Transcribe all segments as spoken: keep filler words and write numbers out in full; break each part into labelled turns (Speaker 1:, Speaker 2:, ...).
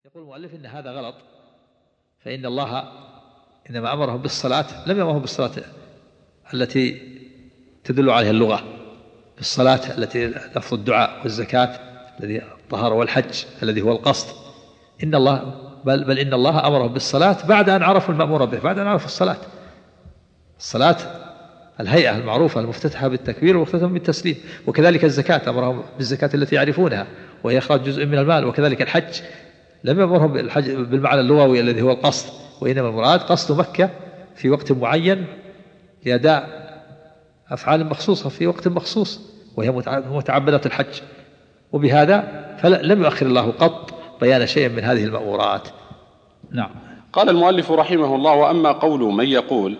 Speaker 1: يقول المؤلف إن هذا غلط، فإن الله إنما أمرهم بالصلاة، لم يأمرهم بالصلاة التي تدل عليها اللغة، بالصلاة التي لفظ الدعاء والزكاة الذي الطهارة والحج الذي هو القصد. إن الله بل, بل إن الله أمرهم بالصلاة بعد أن عرفوا المأمور به، بعد أن عرفوا الصلاة. الصلاة الهيئة المعروفة المفتتحة بالتكبير ومختتمة بالتسليم، وكذلك الزكاة أمرهم بالزكاة التي يعرفونها وهي إخراج جزء من المال، وكذلك الحج لم يأمرهم بالحج بالمعنى اللغوي الذي هو القصد، وإنما المراد قصد مكة في وقت معين لأداء أفعال مخصوصة في وقت مخصوص وهي متعبدات الحج، وبهذا فلم يؤخر الله قط بيان شيء من هذه المأمورات.
Speaker 2: نعم. قال المؤلف رحمه الله: وأما قول من يقول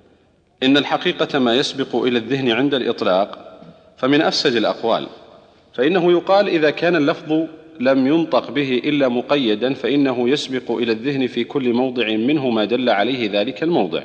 Speaker 2: إن الحقيقة ما يسبق إلى الذهن عند الإطلاق فمن أفسد الأقوال، فإنه يقال إذا كان اللفظ لم ينطق به إلا مقيدا فإنه يسبق إلى الذهن في كل موضع منه ما دل عليه ذلك الموضع.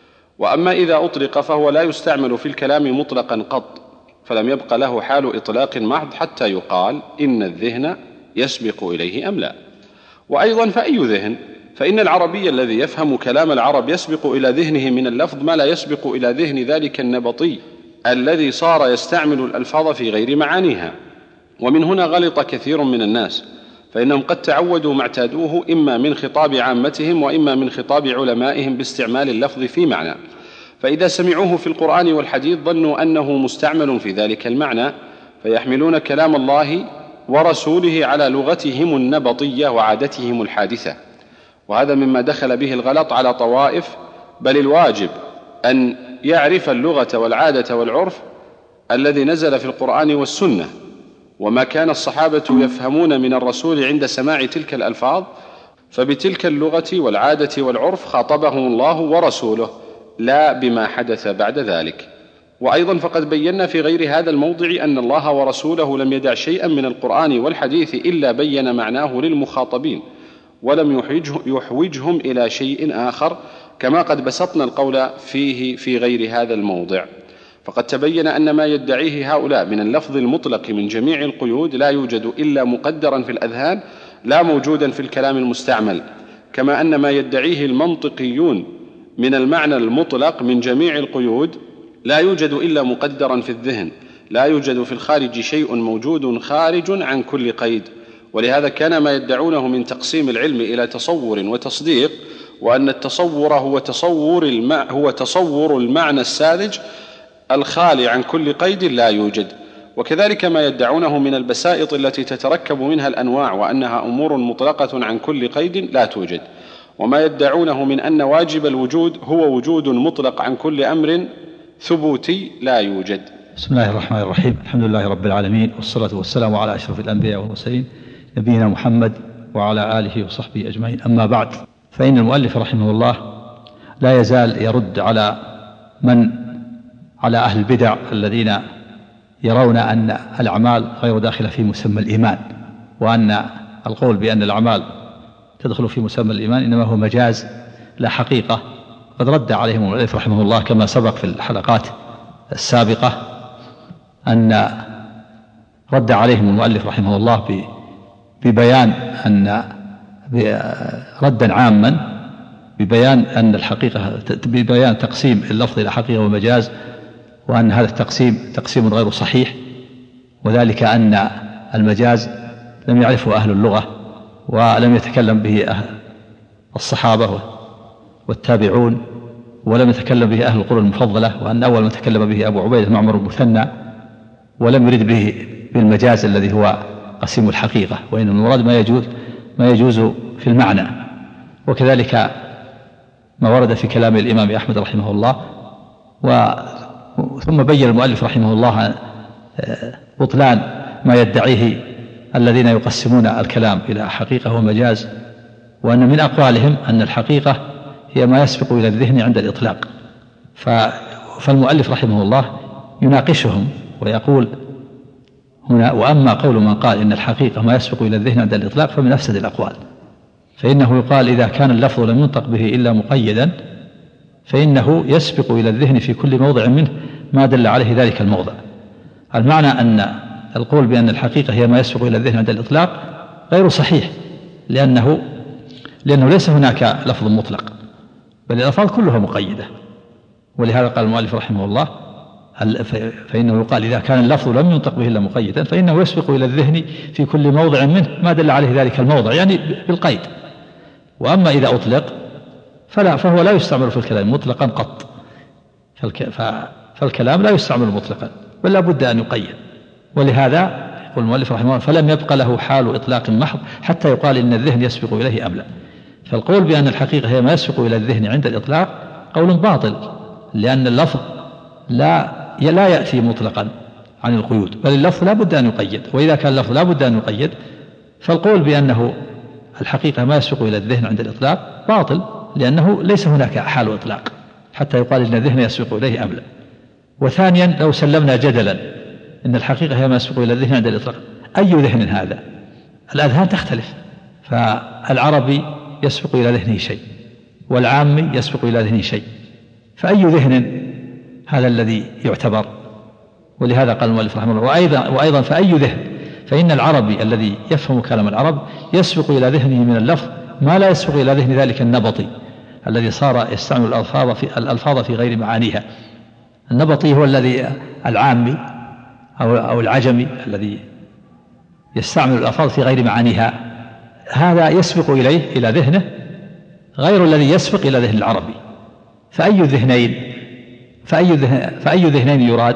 Speaker 2: وأما إذا أطلق فهو لا يستعمل في الكلام مطلقا قط، فلم يبق له حال إطلاق محض حتى يقال إن الذهن يسبق إليه أم لا. وأيضا فأي ذهن؟ فإن العربي الذي يفهم كلام العرب يسبق إلى ذهنه من اللفظ ما لا يسبق إلى ذهن ذلك النبطي الذي صار يستعمل الألفاظ في غير معانيها. ومن هنا غلط كثير من الناس، فإنهم قد تعودوا ما اعتادوه إما من خطاب عامتهم وإما من خطاب علمائهم باستعمال اللفظ في معنى، فإذا سمعوه في القرآن والحديث ظنوا أنه مستعمل في ذلك المعنى، فيحملون كلام الله ورسوله على لغتهم النبطية وعادتهم الحادثة. وهذا مما دخل به الغلط على طوائف، بل الواجب أن يعرف اللغة والعادة والعرف الذي نزل في القرآن والسنة، وما كان الصحابة يفهمون من الرسول عند سماع تلك الألفاظ، فبتلك اللغة والعادة والعرف خاطبهم الله ورسوله لا بما حدث بعد ذلك. وأيضا فقد بينا في غير هذا الموضع أن الله ورسوله لم يدع شيئا من القرآن والحديث إلا بين معناه للمخاطبين ولم يحوجهم إلى شيء آخر، كما قد بسطنا القول فيه في غير هذا الموضع. فقد تبين أن ما يدعيه هؤلاء من اللفظ المطلق من جميع القيود لا يوجد إلا مقدرا في الأذهان لا موجودا في الكلام المستعمل، كما أن ما يدعيه المنطقيون من المعنى المطلق من جميع القيود لا يوجد إلا مقدرا في الذهن، لا يوجد في الخارج شيء موجود خارج عن كل قيد. ولهذا كان ما يدعونه من تقسيم العلم إلى تصور وتصديق، وأن التصور هو تصور, المع هو تصور المعنى الساذج الخالي عن كل قيد لا يوجد. وكذلك ما يدعونه من البسائط التي تتركب منها الأنواع وأنها أمور مطلقة عن كل قيد لا توجد. وما يدعونه من أن واجب الوجود هو وجود مطلق عن كل أمر ثبوتي لا يوجد.
Speaker 3: بسم الله الرحمن الرحيم. الحمد لله رب العالمين، والصلاة والسلام على أشرف الأنبياء والمرسلين نبينا محمد وعلى آله وصحبه أجمعين. أما بعد، فإن المؤلف رحمه الله لا يزال يرد على من على أهل البدع الذين يرون أن الأعمال غير داخلة في مسمى الإيمان، وأن القول بأن الأعمال تدخل في مسمى الإيمان إنما هو مجاز لا حقيقة. قد رد عليهم المؤلف رحمه الله كما سبق في الحلقات السابقة أن رد عليهم المؤلف رحمه الله ببيان أن ردا عاما ببيان أن الحقيقة ببيان تقسيم اللفظ إلى حقيقة ومجاز، وأن هذا التقسيم تقسيم غير صحيح، وذلك أن المجاز لم يعرفه أهل اللغة ولم يتكلم به أهل الصحابة والتابعون، ولم يتكلم به أهل القرون المفضلة، وأن أول من تكلم به أبو عبيدة بن عمر المثنى، ولم يرد به بالمجاز الذي هو قسيم الحقيقة، وإن المراد ما يجوز ما يجوز في المعنى. وكذلك ما ورد في كلام الإمام أحمد رحمه الله. و ثم بين المؤلف رحمه الله بطلان ما يدعيه الذين يقسمون الكلام إلى حقيقة ومجاز، وأن من أقوالهم أن الحقيقة هي ما يسبق إلى الذهن عند الإطلاق. فالمؤلف رحمه الله يناقشهم ويقول هنا: وأما قول من قال إن الحقيقة ما يسبق إلى الذهن عند الإطلاق فمن أفسد الأقوال، فإنه يقال إذا كان اللفظ لم ينطق به إلا مقيدا فإنه يسبق إلى الذهن في كل موضع منه ما دل عليه ذلك الموضع. المعنى أن القول بأن الحقيقة هي ما يسبق إلى الذهن عند الإطلاق غير صحيح، لأنه لأنه ليس هناك لفظ مطلق، بل الألفاظ كلها مقيدة. ولهذا قال المؤلف رحمه الله فإنه يقال إذا كان اللفظ لم ينطق به إلا مقيدا فإنه يسبق إلى الذهن في كل موضع منه ما دل عليه ذلك الموضع، يعني بالقيد. وأما إذا أطلق فلا فهو لا يستعمل في الكلام مطلقا قط، فالكلام لا يستعمل مطلقا بل لا بد أن يقيد. ولهذا يقول المؤلف رحمه الله فلم يبق له حال إطلاق محض حتى يقال إن الذهن يسبق إليه أم لا. فالقول بأن الحقيقة هي ما يسبق إلى الذهن عند الإطلاق قول باطل، لأن اللفظ لا لا يأتي مطلقا عن القيود، بل اللفظ لا بد أن يقيد. وإذا كان اللفظ لا بد أن يقيد فالقول بأنه الحقيقة ما يسبق إلى الذهن عند الإطلاق باطل، لأنه ليس هناك حال إطلاق حتى يقال إن الذهن يسبق إليه أم لا. وثانيا لو سلمنا جدلا إن الحقيقة هي ما يسبق إلى الذهن عند الإطلاق، أي ذهن هذا؟ الأذهان تختلف، فالعربي يسبق إلى ذهنه شيء والعامي يسبق إلى ذهنه شيء، فأي ذهن هذا الذي يعتبر؟ ولهذا قال المؤلف رحمه الله وأيضا, وأيضا فأي ذهن، فإن العربي الذي يفهم كلام العرب يسبق إلى ذهنه من اللفظ ما لا يسبق إلى ذهن ذلك النبطي الذي صار يستعمل الألفاظ في, الألفاظ في غير معانيها. النبطي هو الذي العامي أو, أو العجمي الذي يستعمل الألفاظ في غير معانيها، هذا يسبق إليه إلى ذهنه غير الذي يسبق إلى ذهن العربي. فأي ذهنين فأي, ذهن فأي ذهنين يراد؟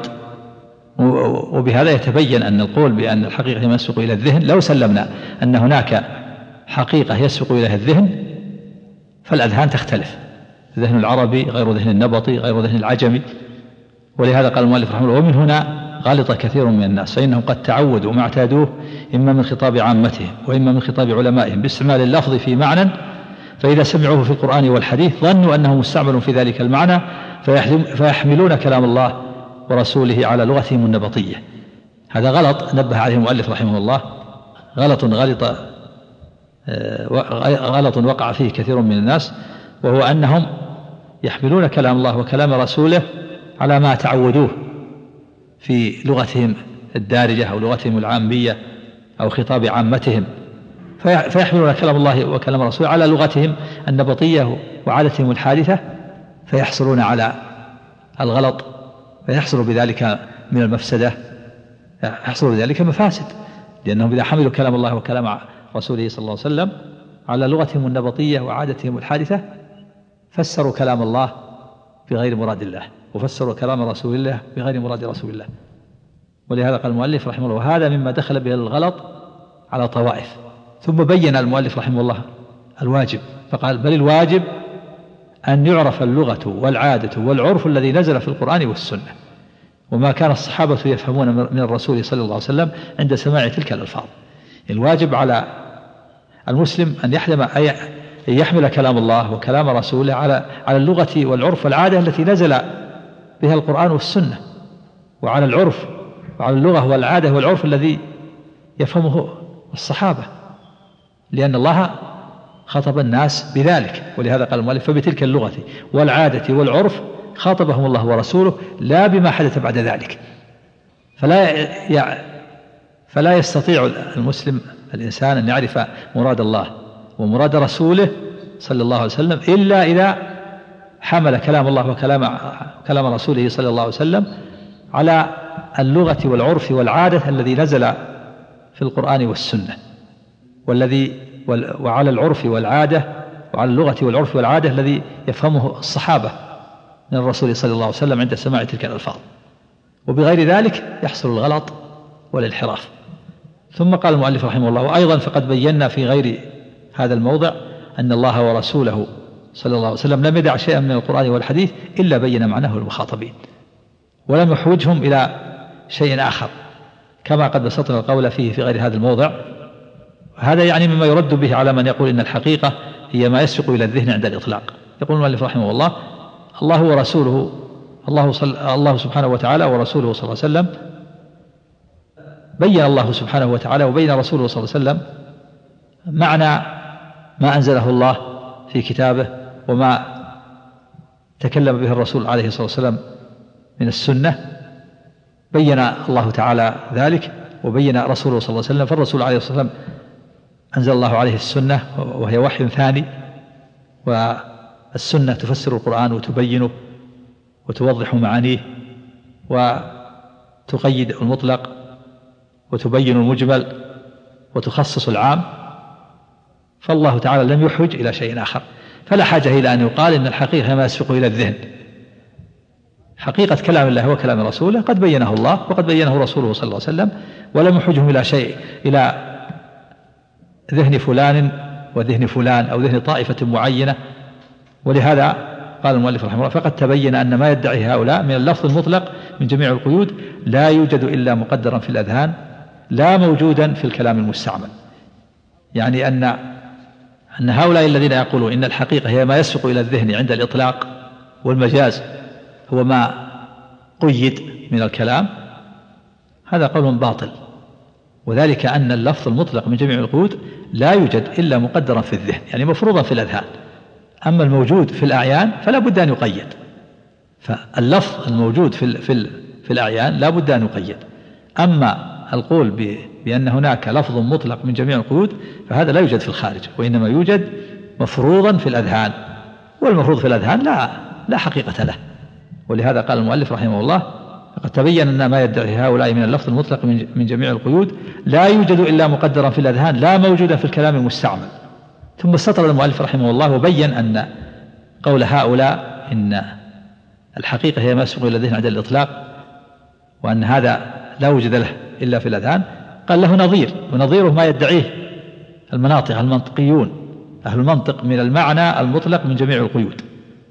Speaker 3: وبهذا يتبين أن القول بأن الحقيقة يسبق إلى الذهن لو سلمنا أن هناك حقيقة يسبق إليها الذهن فالأذهان تختلف، ذهن العربي غير ذهن النبطي غير ذهن العجمي. ولهذا قال المؤلف رحمه الله ومن هنا غلط كثير من الناس فإنهم قد تعودوا وما اعتادوه إما من خطاب عامتهم وإما من خطاب علمائهم باستعمال اللفظ في معنى، فإذا سمعوه في القرآن والحديث ظنوا أنه مستعمل في ذلك المعنى فيحملون كلام الله ورسوله على لغتهم النبطية. هذا غلط نبه عليه المؤلف رحمه الله، غلط غلط غلط وقع فيه كثير من الناس، وهو أنهم يحملون كلام الله وكلام رسوله على ما تعودوه في لغتهم الدارجة أو لغتهم العامية أو خطاب عامتهم، فيحملون كلام الله وكلام رسوله على لغتهم النبطية وعادتهم الحادثة فيحصلون على الغلط، فيحصل بذلك من المفسدة يحصل بذلك مفاسد، لأنهم إذا حملوا كلام الله وكلام رسوله صلى الله عليه وسلم على لغتهم النبطية وعادتهم الحادثة فسروا كلام الله بغير مراد الله وفسروا كلام رسول الله بغير مراد رسول الله. ولهذا قال المؤلف رحمه الله وهذا مما دخل به الغلط على طوائف. ثم بين المؤلف رحمه الله الواجب فقال بل الواجب أن يعرف اللغة والعادة والعرف الذي نزل في القرآن والسنة وما كان الصحابة يفهمون من الرسول صلى الله عليه وسلم عند سماع تلك الألفاظ. الواجب على المسلم أن يحلم أن يحمل كلام الله وكلام رسوله على على اللغة والعرف والعادة التي نزل بها القرآن والسنة، وعلى العرف وعلى اللغة والعادة والعرف الذي يفهمه الصحابة، لأن الله خاطب الناس بذلك. ولهذا قال المؤلف فبتلك اللغة والعادة والعرف خاطبهم الله ورسوله لا بما حدث بعد ذلك. فلا فلا يستطيع المسلم الإنسان أن يعرف مراد الله ومراد رسوله صلى الله عليه وسلم إلا إذا حمل كلام الله وكلام كلام رسوله صلى الله عليه وسلم على اللغة والعرف والعادة الذي نزل في القرآن والسنة، والذي وعلى العرف والعادة وعلى اللغة والعرف والعادة الذي يفهمه الصحابة من الرسول صلى الله عليه وسلم عند سماع تلك الألفاظ. وبغير ذلك يحصل الغلط والانحراف. ثم قال المؤلف رحمه الله وأيضا فقد بينا في غير هذا الموضع أن الله ورسوله صلى الله عليه وسلم لم يدع شيئا من القرآن والحديث إلا بين معناه للمخاطبين ولم يحوجهم إلى شيء آخر كما قد بسطنا القول فيه في غير هذا الموضع. هذا يعني مما يرد به على من يقول إن الحقيقة هي ما يسبق إلى الذهن عند الإطلاق. يقول المؤلف رحمه الله الله ورسوله الله, صل الله سبحانه وتعالى ورسوله صلى الله عليه وسلم بين الله سبحانه وتعالى وبين رسوله صلى الله عليه وسلم معنى ما أنزله الله في كتابه وما تكلم به الرسول عليه الصلاة والسلام من السنة، بين الله تعالى ذلك وبين رسوله صلى الله عليه وسلم. فالرسول عليه الصلاة والسلام أنزل الله عليه السنة وهي وحي ثاني، والسنة تفسر القرآن وتبينه وتوضح معانيه وتقيد المطلق وتبين المجمل وتخصص العام، فالله تعالى لم يحوج إلى شيء آخر، فلا حاجة إلى أن يقال إن الحقيقة ما يسبق إلى الذهن. حقيقة كلام الله وكلام رسوله قد بينه الله وقد بينه رسوله صلى الله عليه وسلم، ولم يحوجهم إلى شيء إلى ذهن فلان وذهن فلان أو ذهن طائفة معينة. ولهذا قال المؤلف رحمه الله: فقد تبين أن ما يدعي هؤلاء من اللفظ المطلق من جميع القيود لا يوجد إلا مقدرا في الأذهان لا موجودا في الكلام المستعمل. يعني أن أن هؤلاء الذين يقولون إن الحقيقة هي ما يسبق إلى الذهن عند الإطلاق، والمجاز هو ما قيد من الكلام، هذا قول باطل، وذلك أن اللفظ المطلق من جميع القيود لا يوجد إلا مقدرا في الذهن، يعني مفروضا في الأذهان. أما الموجود في الأعيان فلا بد أن يقيد، فاللفظ الموجود في في في الأعيان لا بد أن يقيد. أما القول بأن هناك لفظ مطلق من جميع القيود فهذا لا يوجد في الخارج، وإنما يوجد مفروضا في الأذهان، والمفروض في الأذهان لا لا حقيقة له. ولهذا قال المؤلف رحمه الله: فقد تبين أن ما يدعي هؤلاء من اللفظ المطلق من جميع القيود لا يوجد إلا مقدرا في الأذهان لا موجودا في الكلام المستعمل. ثم استطرد المؤلف رحمه الله وبين أن قول هؤلاء إن الحقيقة هي ما يسبق إلى الذهن عند الإطلاق، وأن هذا لا وجد له إلا في الأذهان، قال له نظير، ونظيره ما يدعيه المناطق المنطقيون أهل المنطق من المعنى المطلق من جميع القيود.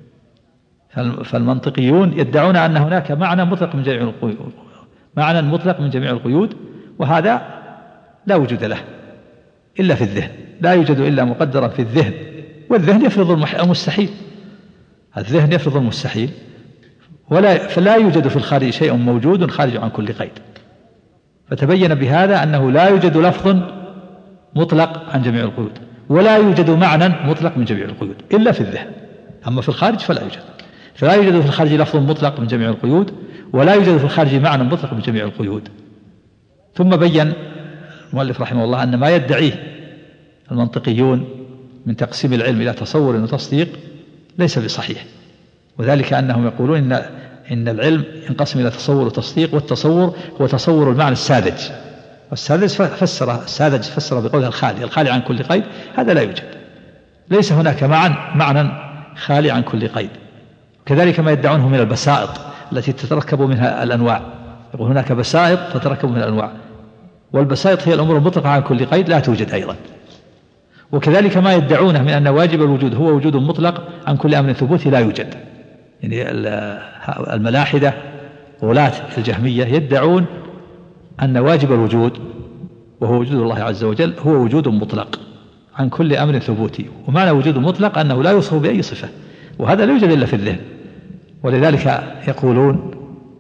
Speaker 3: فالمنطقيون يدعون أن هناك معنى مطلق من جميع القيود، معنى مطلق من جميع القيود، وهذا لا وجود له إلا في الذهن، لا يوجد إلا مقدرا في الذهن، والذهن يفرض المستحيل، الذهن يفرض المستحيل، ولا فلا يوجد في الخارج شيء موجود خارج عن كل قيد. فتبين بهذا أنه لا يوجد لفظ مطلق عن جميع القيود، ولا يوجد معنى مطلق من جميع القيود إلا في الذهن. أما في الخارج فلا يوجد، فلا يوجد في الخارج لفظ مطلق من جميع القيود، ولا يوجد في الخارج معنى مطلق من جميع القيود. ثم بين المؤلف رحمه الله أن ما يدعيه المنطقيون من تقسيم العلم إلى تصور وتصديق ليس بصحيح، وذلك أنهم يقولون إن إن العلم ينقسم إلى تصور وتصديق، والتصور هو تصور المعنى الساذج، والساذج فسر الساذج فسر بقوله الخالي، الخالي عن كل قيد، هذا لا يوجد، ليس هناك معنى معنى خالي عن كل قيد. كذلك ما يدعونه من البسائط التي تتركب منها الأنواع، يقول هناك بسائط تتركب منها الأنواع، والبسائط هي الأمور المطلقة عن كل قيد لا توجد أيضا. وكذلك ما يدعونه من أن واجب الوجود هو وجود مطلق عن كل أمر ثبوتي لا يوجد، يعني الملاحدة غلاة الجهمية يدعون أن واجب الوجود وهو وجود الله عز وجل هو وجود مطلق عن كل أمر ثبوتي، ومعنى وجود مطلق أنه لا يوصف بأي صفة، وهذا لا يوجد إلا في الذهن. ولذلك يقولون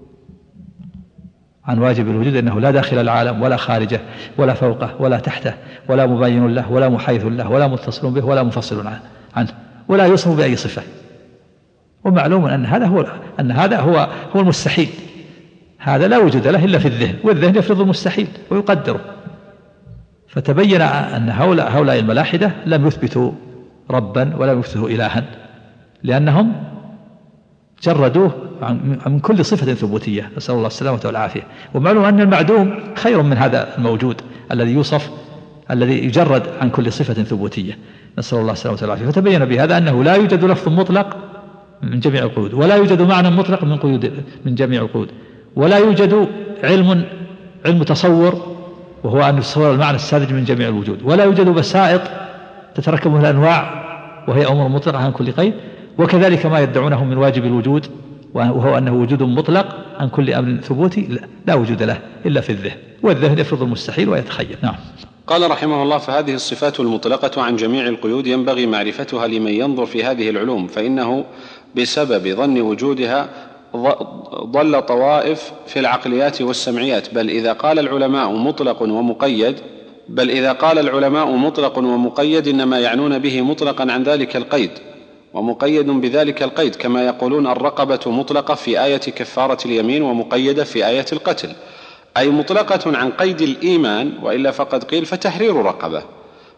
Speaker 3: عن واجب الوجود أنه لا داخل العالم ولا خارجه ولا فوقه ولا تحته ولا مباين له ولا محايث له ولا متصل به ولا منفصل عنه ولا يوصف بأي صفة. ومعلوم أن هذا هو أن هذا هو هو المستحيل، هذا لا وجود له إلا في الذهن، والذهن يفرض المستحيل ويقدره. فتبين أن هؤلاء هؤلاء الملاحدة لم يثبتوا ربا ولا يثبتوا إلها، لأنهم جردوه من كل صفة ثبوتية، نسأل الله السلامة والعافية. ومعلوم أن المعدوم خير من هذا الموجود الذي يوصف الذي يجرد عن كل صفة ثبوتية، نسأل الله السلامة والعافية. فتبين بهذا أنه لا يوجد لفظ مطلق من جميع القيود، ولا يوجد معنى مطلق من قيود من جميع القيود، ولا يوجد علم علم تصور وهو أن يتصور المعنى الساذج من جميع الوجود، ولا يوجد بسائط تتركب من الأنواع وهي أمور مطلقة عن كل قيد. وكذلك ما يدعونه من واجب الوجود وهو أنه وجود مطلق عن كل أمر ثبوتي لا وجود له إلا في الذهن، والذهن يفرض المستحيل ويتخيل. نعم.
Speaker 2: قال رحمه الله: فهذه الصفات المطلقة عن جميع القيود ينبغي معرفتها لمن ينظر في هذه العلوم، فإنه بسبب ظن وجودها ضل طوائف في العقليات والسمعيات. بل إذا قال العلماء مطلق ومقيد بل إذا قال العلماء مطلق ومقيد إنما يعنون به مطلقا عن ذلك القيد ومقيد بذلك القيد، كما يقولون الرقبة مطلقة في آية كفارة اليمين ومقيدة في آية القتل، أي مطلقة عن قيد الإيمان، وإلا فقد قيل فتحرير رقبة.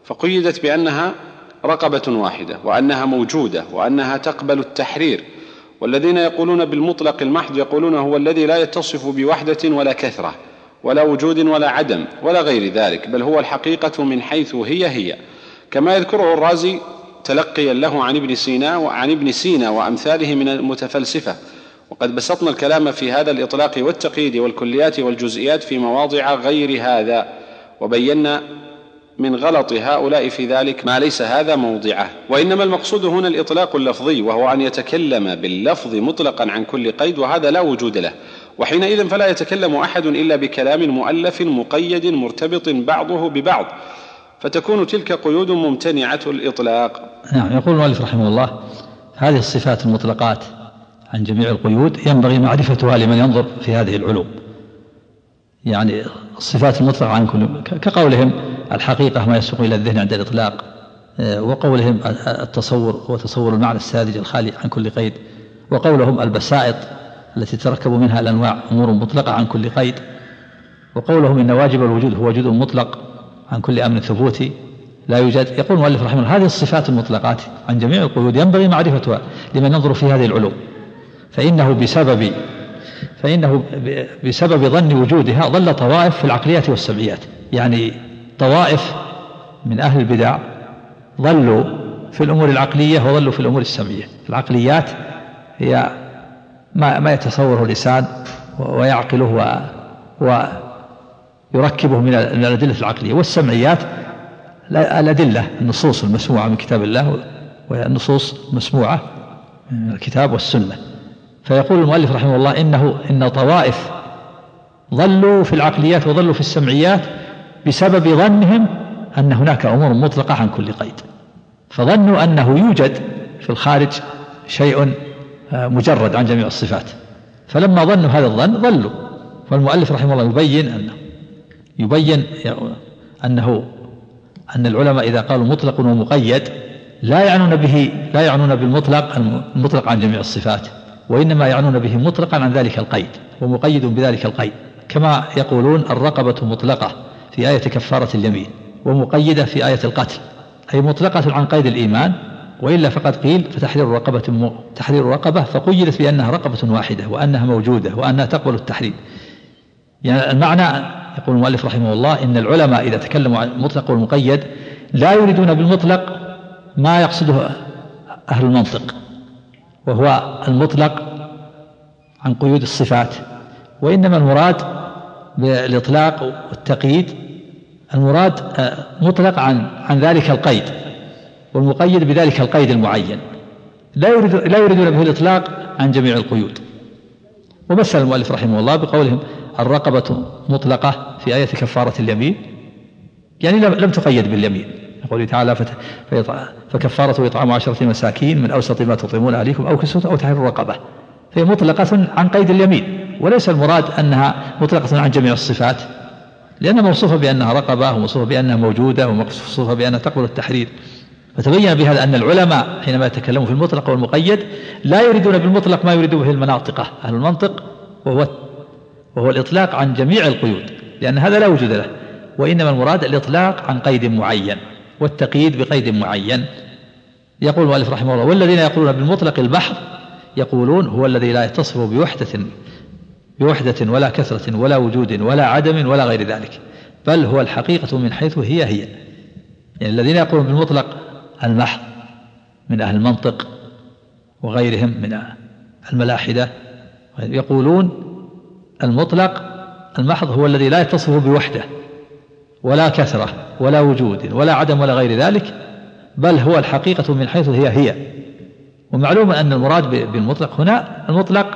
Speaker 2: فقيدت بأنها رقبة واحدة وأنها موجودة وأنها تقبل التحرير. والذين يقولون بالمطلق المحض يقولون هو الذي لا يتصف بوحدة ولا كثرة ولا وجود ولا عدم ولا غير ذلك، بل هو الحقيقة من حيث هي هي، كما يذكره الرازي تلقيا له عن ابن سينا وعن ابن سينا وأمثاله من المتفلسفة. وقد بسطنا الكلام في هذا الإطلاق والتقييد والكليات والجزئيات في مواضع غير هذا، وبينا من غلط هؤلاء في ذلك ما ليس هذا موضعه. وإنما المقصود هنا الإطلاق اللفظي، وهو أن يتكلم باللفظ مطلقا عن كل قيد، وهذا لا وجود له، وحينئذ فلا يتكلم أحد إلا بكلام مؤلف مقيد مرتبط بعضه ببعض، فتكون تلك قيود ممتنعة الإطلاق.
Speaker 3: نعم. يقول المؤلف رحمه الله: هذه الصفات المطلقات عن جميع القيود ينبغي معرفتها لمن ينظر في هذه العلوم. يعني الصفات المطلقة عن كل، كقولهم الحقيقة ما يسوق إلى الذهن عند الإطلاق، وقولهم التصور هو تصور المعنى الساذج الخالي عن كل قيد، وقولهم البسائط التي تركب منها الأنواع أمور مطلقة عن كل قيد، وقولهم إن واجب الوجود هو وجود مطلق عن كل أمر ثبوتي لا يوجد. يقول المؤلف رحمه الله: هذه الصفات المطلقات عن جميع القيود ينبغي معرفتها لمن ينظر في هذه العلوم، فإنه بسبب فإنه بسبب ظن وجودها ضل طوائف في العقليات والسمعيات. يعني طوائف من أهل البدع ضلوا في الأمور العقلية وضلوا في الأمور السمعية. العقليات هي ما, ما يتصوره الإنسان ويعقله ويركبه من الأدلة العقلية، والسمعيات الأدلة النصوص المسموعة من كتاب الله والنصوص مسموعة من الكتاب والسنة. فيقول المؤلف رحمه الله: إنه إن طوائف ضلوا في العقليات وضلوا في السمعيات بسبب ظنهم أن هناك أمور مطلقة عن كل قيد، فظنوا أنه يوجد في الخارج شيء مجرد عن جميع الصفات، فلما ظنوا هذا الظن ضلوا. فالمؤلف رحمه الله يبين أنه يبين أنه أن العلماء إذا قالوا مطلق ومقيد لا يعنون به لا يعنون بالمطلق المطلق عن جميع الصفات، وإنما يعنون به مطلقا عن ذلك القيد ومقيد بذلك القيد، كما يقولون الرقبة مطلقة في آية كفارة اليمين ومقيدة في آية القتل، أي مطلقة عن قيد الإيمان، وإلا فقد قيل فتحرير رقبة م... تحرير رقبة فقيدت بأنها رقبة واحدة وأنها موجودة وأنها تقبل التحرير. يعني المعنى، يقول المؤلف رحمه الله: إن العلماء إذا تكلموا عن المطلق والمقيد لا يريدون بالمطلق ما يقصده أهل المنطق، وهو المطلق عن قيود الصفات، وإنما المراد بالإطلاق والتقييد المراد مطلق عن عن ذلك القيد والمقيد بذلك القيد المعين، لا يريد لا يريدون به الإطلاق عن جميع القيود. ومثل المؤلف رحمه الله بقولهم الرقبة مطلقة في آية كفارة اليمين، يعني لم تقيد باليمين، يقول تعالى فكفارة إطعام عشرة مساكين من أوسط ما تطعمون أهليكم أو كسوة أو تحرير رقبة، فهي مطلقة عن قيد اليمين، وليس المراد أنها مطلقة عن جميع الصفات، لأنها موصوفة بأنها رقبة وموصوفة بأنها موجودة وموصوفة بأنها تقبل التحرير. فتبين بهذا أن العلماء حينما يتكلموا في المطلق والمقيد لا يريدون بالمطلق ما يريد به المناطقة أهل المنطق، وهو وهو الإطلاق عن جميع القيود، لأن هذا لا وجود له، وإنما المراد الإطلاق عن قيد معين والتقييد بقيد معين. يقول المؤلف رحمه الله: والذين يقولون بالمطلق المحض يقولون هو الذي لا يتصف بوحدة بوحدة ولا كثرة ولا وجود ولا عدم ولا غير ذلك، بل هو الحقيقة من حيث هي هي. يعني الذين يقولون بالمطلق المحض من أهل المنطق وغيرهم من الملاحدة يقولون المطلق المحض هو الذي لا يتصف بوحدة ولا كثرة ولا وجود ولا عدم ولا غير ذلك، بل هو الحقيقة من حيث هي هي. ومعلوم أن المراد بالمطلق هنا المطلق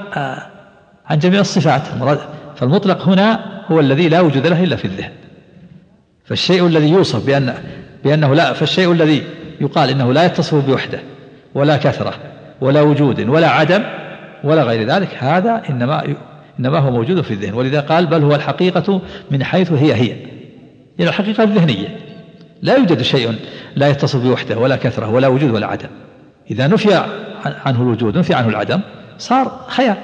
Speaker 3: عن جميع الصفات، فالمطلق هنا هو الذي لا وجود له إلا في الذهن. فالشيء الذي يوصف بأن بأنه لا فالشيء الذي يقال إنه لا يتصف بوحدة ولا كثرة ولا وجود ولا عدم ولا غير ذلك، هذا إنما إنما هو موجود في الذهن. ولذا قال بل هو الحقيقة من حيث هي هي، يعني الحقيقة الذهنية، لا يوجد شيء لا يتصف بوحدة ولا كثرة ولا وجود ولا عدم. إذا نفي عنه الوجود نفي عنه العدم صار خيال،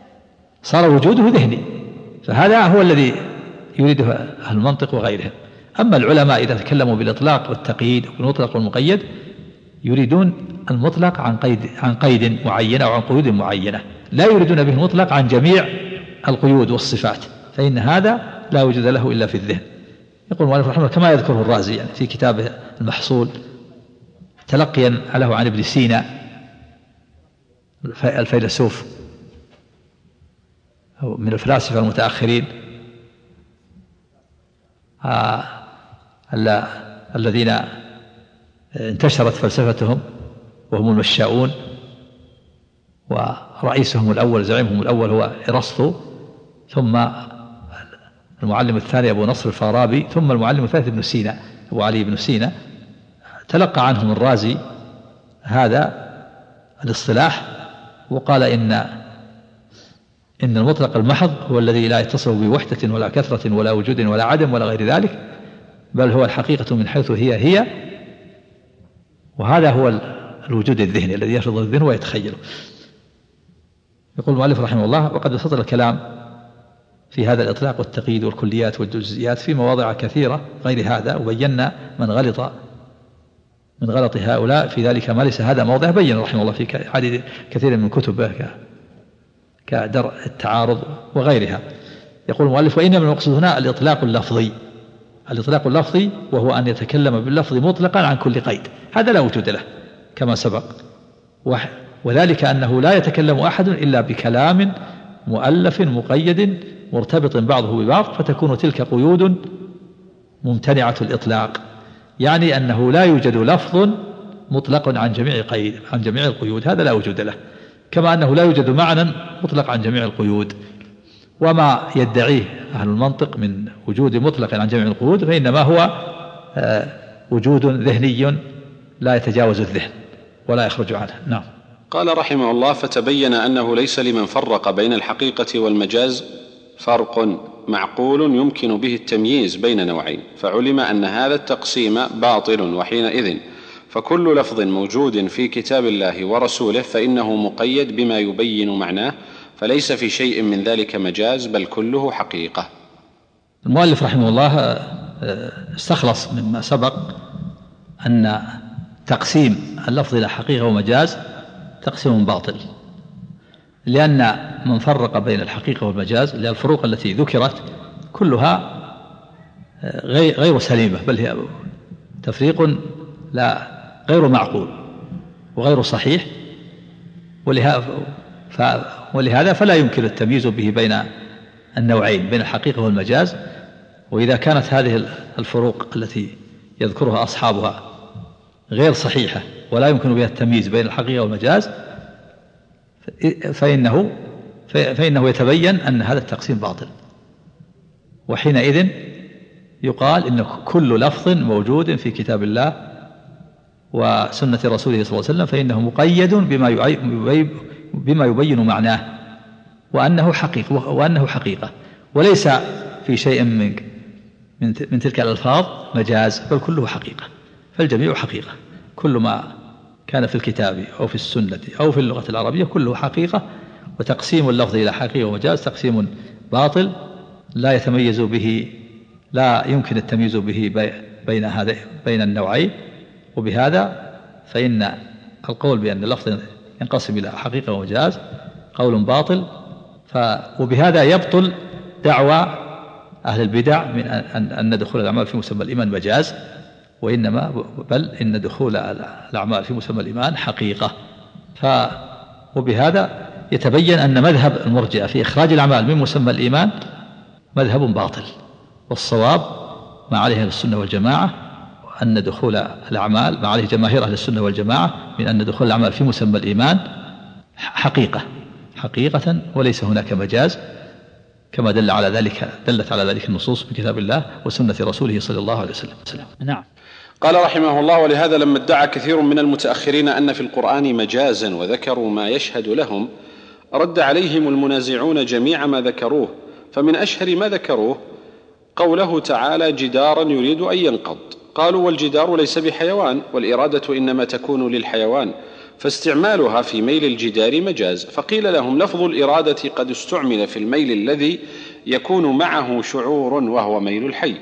Speaker 3: صار وجوده ذهني، فهذا هو الذي يريده أهل المنطق وغيرهم. أما العلماء إذا تكلموا بالإطلاق والتقييد والمطلق والمقيد يريدون المطلق عن قيد عن قيد معين أو عن قيود معينة، لا يريدون به المطلق عن جميع القيود والصفات، فإن هذا لا وجود له إلا في الذهن. يقول المؤلف رحمه الله كما يذكره الرازي يعني في كتابه المحصول تلقيا له عن ابن سينا الفيلسوف من الفلاسفة المتأخرين آه الذين انتشرت فلسفتهم وهم المشاؤون، ورئيسهم الأول زعيمهم الأول هو إرسطو، ثم المعلم الثاني أبو نصر الفارابي، ثم المعلم الثالث ابن سينا أبو علي بن سينا. تلقى عنهم الرازي هذا الاصطلاح وقال إن إن المطلق المحض هو الذي لا يتصل بوحدة ولا كثرة ولا وجود ولا عدم ولا غير ذلك، بل هو الحقيقة من حيث هي هي، وهذا هو الوجود الذهني الذي يفرض الذهن ويتخيله. يقول المؤلف رحمه الله وقد بسط الكلام في هذا الإطلاق والتقييد والكليات والجزئيات في مواضع كثيرة غير هذا، وبينا من غلط من غلط هؤلاء في ذلك ما ليس هذا موضع، بين رحمه الله في عدد كثير من كتبه كدرء التعارض وغيرها. يقول المؤلف وإنما المقصود هنا الإطلاق اللفظي، الإطلاق اللفظي وهو أن يتكلم باللفظ مطلقا عن كل قيد، هذا لا وجود له كما سبق، وذلك أنه لا يتكلم أحد إلا بكلام مؤلف مقيد مرتبط بعضه ببعض، فتكون تلك قيود ممتنعة الإطلاق، يعني أنه لا يوجد لفظ مطلق عن جميع قيد عن جميع القيود، هذا لا وجود له، كما أنه لا يوجد معنى مطلق عن جميع القيود. وما يدعيه أهل المنطق من وجود مطلق عن جميع القيود فإنما هو وجود ذهني لا يتجاوز الذهن ولا يخرج عنه. نعم.
Speaker 2: قال رحمه الله فتبين أنه ليس لمن فرق بين الحقيقة والمجاز فرق معقول يمكن به التمييز بين نوعين، فعلم أن هذا التقسيم باطل، وحينئذ فكل لفظ موجود في كتاب الله ورسوله فإنه مقيد بما يبين معناه، فليس في شيء من ذلك مجاز بل كله حقيقة.
Speaker 3: المؤلف رحمه الله استخلص مما سبق أن تقسيم اللفظ إلى حقيقة ومجاز تقسيم باطل، لأن من فرق بين الحقيقة والمجاز، لأن الفروق التي ذكرت كلها غير سليمة، بل هي تفريق لا غير معقول وغير صحيح، ولهذا فلا يمكن التمييز به بين النوعين بين الحقيقة والمجاز. وإذا كانت هذه الفروق التي يذكرها أصحابها غير صحيحة ولا يمكن بها التمييز بين الحقيقة والمجاز فإنه فإنه يتبين أن هذا التقسيم باطل، وحينئذ يقال إن كل لفظ موجود في كتاب الله وسنة رسوله صلى الله عليه وسلم فإنه مقيد بما بما يبين معناه، وأنه حقيقة وأنه حقيقة، وليس في شيء من من تلك الألفاظ مجاز بل كله حقيقة، فالجميع حقيقة، كل ما كان في الكتاب أو في السنة أو في اللغة العربية كله حقيقة. وتقسيم اللفظ إلى حقيقة ومجاز تقسيم باطل لا يتميز به لا يمكن التمييز به بين هذا بين النوعين، وبهذا فإن القول بأن اللفظ ينقسم إلى حقيقة ومجاز قول باطل. ف وبهذا يبطل دعوى أهل البدع من أن دخول الأعمال في مسمى الإيمان مجاز، وإنما بل إن دخول الأعمال في مسمى الإيمان حقيقة. ف وبهذا يتبين أن مذهب المرجئة في إخراج الأعمال من مسمى الإيمان مذهب باطل، والصواب ما عليه أهل السنة والجماعة أن دخول الأعمال ما عليه جماهير أهل السنة والجماعة من أن دخول الأعمال في مسمى الإيمان حقيقة حقيقة وليس هناك مجاز، كما دل على ذلك دلت على ذلك النصوص من كتاب الله وسنة رسوله صلى الله عليه وسلم.
Speaker 2: نعم. قال رحمه الله ولهذا لما ادعى كثير من المتأخرين أن في القرآن مجازا وذكروا ما يشهد لهم رد عليهم المنازعون جميع ما ذكروه، فمن أشهر ما ذكروه قوله تعالى جدارا يريد أن ينقض، قالوا والجدار ليس بحيوان والإرادة إنما تكون للحيوان، فاستعمالها في ميل الجدار مجاز، فقيل لهم لفظ الإرادة قد استعمل في الميل الذي يكون معه شعور وهو ميل الحي،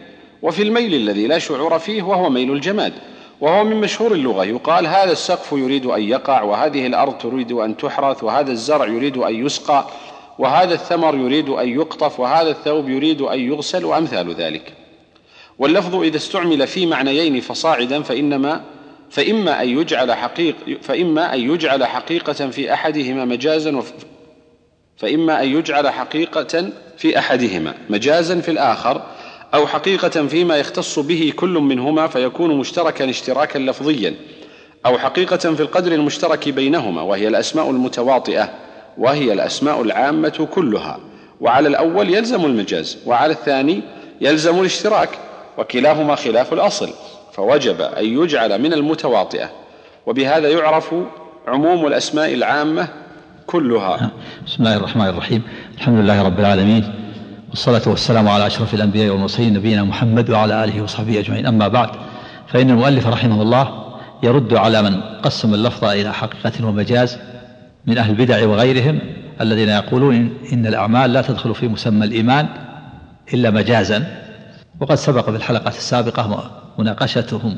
Speaker 2: وفي الميل الذي لا شعور فيه وهو ميل الجماد، وهو من مشهور اللغة. يقال هذا السقف يريد أن يقع، وهذه الأرض تريد أن تحرث، وهذا الزرع يريد أن يسقى، وهذا الثمر يريد أن يقطف، وهذا الثوب يريد أن يغسل، وأمثال ذلك. واللفظ إذا استعمل في معنيين فصاعدا فإنما فإما أن يجعل حقيق فإما أن يجعل حقيقة في أحدهما مجازا وف فإما أن يجعل حقيقة في أحدهما مجازا في الآخر، أو حقيقة فيما يختص به كل منهما فيكون مشتركا اشتراكا لفظيا، أو حقيقة في القدر المشترك بينهما وهي الأسماء المتواطئة وهي الأسماء العامة كلها. وعلى الأول يلزم المجاز، وعلى الثاني يلزم الاشتراك، وكلاهما خلاف الأصل، فوجب أن يجعل من المتواطئة، وبهذا يعرف عموم الأسماء العامة كلها.
Speaker 3: بسم الله الرحمن الرحيم. الحمد لله رب العالمين، والصلاة والسلام على أشرف الأنبياء والمرسلين نبينا محمد وعلى آله وصحبه أجمعين. أما بعد، فإن المؤلف رحمه الله يرد على من قسم اللفظ إلى حقيقة ومجاز من أهل البدع وغيرهم الذين يقولون إن الأعمال لا تدخل في مسمى الإيمان إلا مجازا. وقد سبق في الحلقات السابقة مناقشتهم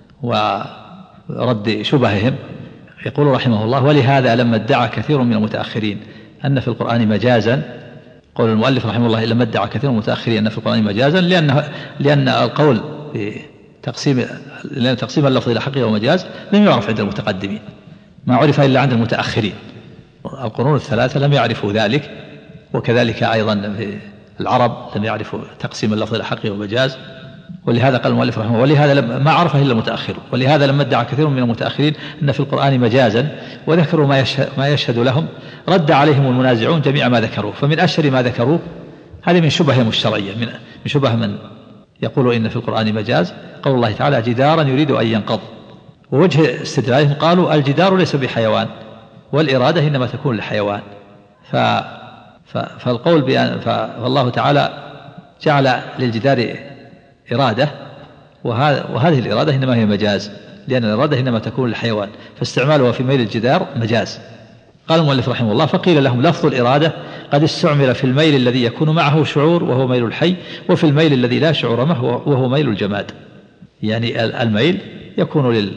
Speaker 3: ورد شبههم. يقول رحمه الله: ولهذا لما ادعى كثير من المتأخرين أن في القرآن مجازا، قول المؤلف رحمه الله لما ادعى كثير من المتأخرين أن في القرآن مجازا لأن, لأن القول بتقسيم لأن تقسيم اللفظ إلى حقيقة ومجاز لم يعرف عند المتقدمين، ما عرف إلا عند المتأخرين. القرون الثلاثة لم يعرفوا ذلك، وكذلك أيضا في العرب لم يعرفوا تقسيم اللفظ إلى حقيقة ومجاز. ولهذا قال المؤلف رحمه الله: ولهذا ما عرفه إلا المتأخر. ولهذا لما ادعى كثير من المتأخرين أن في القرآن مجازا وذكروا ما يشهد, ما يشهد لهم، رد عليهم المنازعون جميع ما ذكروه. فمن أشهر ما ذكروه، هذه من شبههم الشرعية، من شبه من يقول إن في القرآن مجاز، قول الله تعالى: جدارا يريد أن ينقض. ووجه استدلالهم قالوا: الجدار ليس بحيوان، والإرادة إنما تكون للحيوان. ف... ف... فالقول بأن فالله تعالى جعل للجدار إرادة، وهذا وهذه الإرادة إنما هي مجاز، لأن الإرادة إنما تكون للحيوان، فاستعمالها في ميل الجدار مجاز. قال المؤلف رحمه الله: فقيل لهم: لفظ الإرادة قد استعمل في الميل الذي يكون معه شعور وهو ميل الحي، وفي الميل الذي لا شعور معه وهو ميل الجماد. يعني الميل يكون لل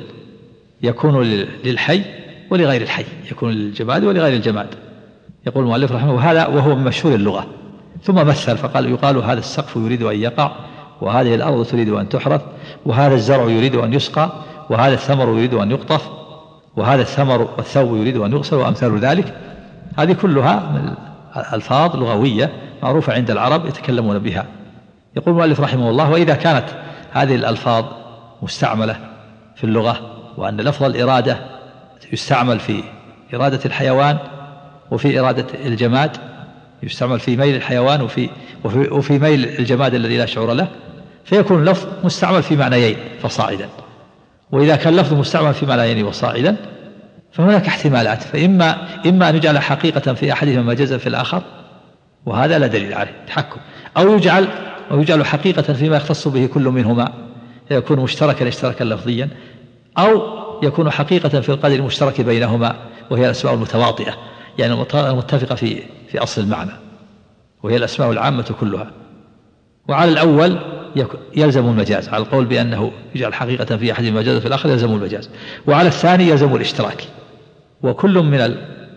Speaker 3: يكون للحي ولغير الحي، يكون للجماد ولغير الجماد. يقول المؤلف رحمه الله: وهذا وهو من مشهور اللغة. ثم مثل فقال: يقال هذا السقف يريد أن يقع، وهذه الأرض تريد أن تحرث، وهذا الزرع يريد أن يسقى، وهذا الثمر يريد أن يقطف، وهذا الثمر والثوب يريد أن يغسل، وأمثال ذلك. هذه كلها من ألفاظ لغوية معروفة عند العرب يتكلمون بها. يقول المؤلف رحمه الله: وإذا كانت هذه الألفاظ مستعملة في اللغة، وأن لفظ الإرادة يستعمل في إرادة الحيوان وفي إرادة الجماد، يستعمل في ميل الحيوان وفي, وفي, وفي ميل الجماد الذي لا شعور له، فيكون اللفظ مستعمل في معنيين فصاعدا. وإذا كان اللفظ مستعمل في معنيين فصاعدا فهناك احتمالات، فإما إما أن يجعل حقيقة في أحدهما مجازا في الآخر، وهذا لا دليل عليه تحكم، أو يجعل أو يجعل حقيقة فيما يختص به كل منهما يكون مشتركا اشتراكا لفظيا، أو يكون حقيقة في القدر المشترك بينهما وهي الأسماء المتواطئة، يعني المتفقة في في أصل المعنى، وهي الأسماء العامة كلها. وعلى الأول يلزم المجاز، على القول بأنه يجعل حقيقة في أحد المجاز في الآخر يلزم المجاز. وعلى الثاني يلزم الاشتراك. وكل من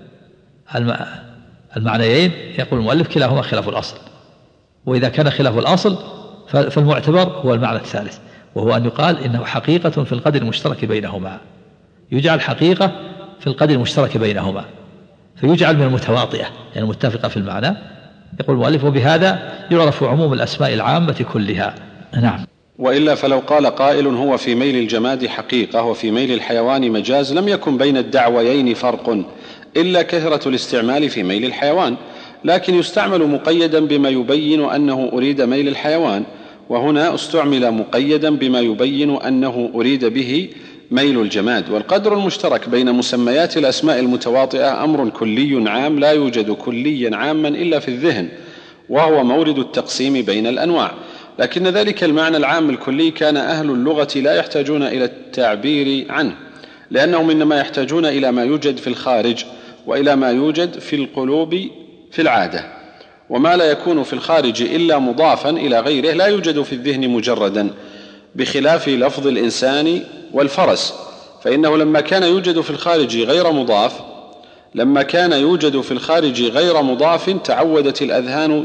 Speaker 3: المعنيين يقول المؤلف كلاهما خلاف الأصل. وإذا كان خلاف الأصل فالمعتبر هو المعنى الثالث، وهو أن يقال إنه حقيقة في القدر المشترك بينهما، يجعل حقيقة في القدر المشترك بينهما، فيجعل من المتواطئة يعني المتفقة في المعنى. يقول المؤلف: وبهذا يعرف عموم الأسماء العامة كلها. نعم.
Speaker 2: وإلا فلو قال قائل: هو في ميل الجماد حقيقة وفي ميل الحيوان مجاز، لم يكن بين الدعويين فرق إلا كثرة الاستعمال في ميل الحيوان، لكن يستعمل مقيدا بما يبين أنه أريد ميل الحيوان، وهنا استعمل مقيدا بما يبين أنه أريد به ميل الجماد. والقدر المشترك بين مسميات الأسماء المتواطئة أمر كلي عام لا يوجد كليا عاما إلا في الذهن، وهو مورد التقسيم بين الأنواع. لكن ذلك المعنى العام الكلي كان أهل اللغة لا يحتاجون إلى التعبير عنه، لأنهم إنما يحتاجون إلى ما يوجد في الخارج وإلى ما يوجد في القلوب في العادة. وما لا يكون في الخارج إلا مضافا إلى غيره لا يوجد في الذهن مجردا، بخلاف لفظ الإنسان والفرس، فإنه لما كان يوجد في الخارج غير مضاف لما كان يوجد في الخارج غير مضاف تعودت الأذهان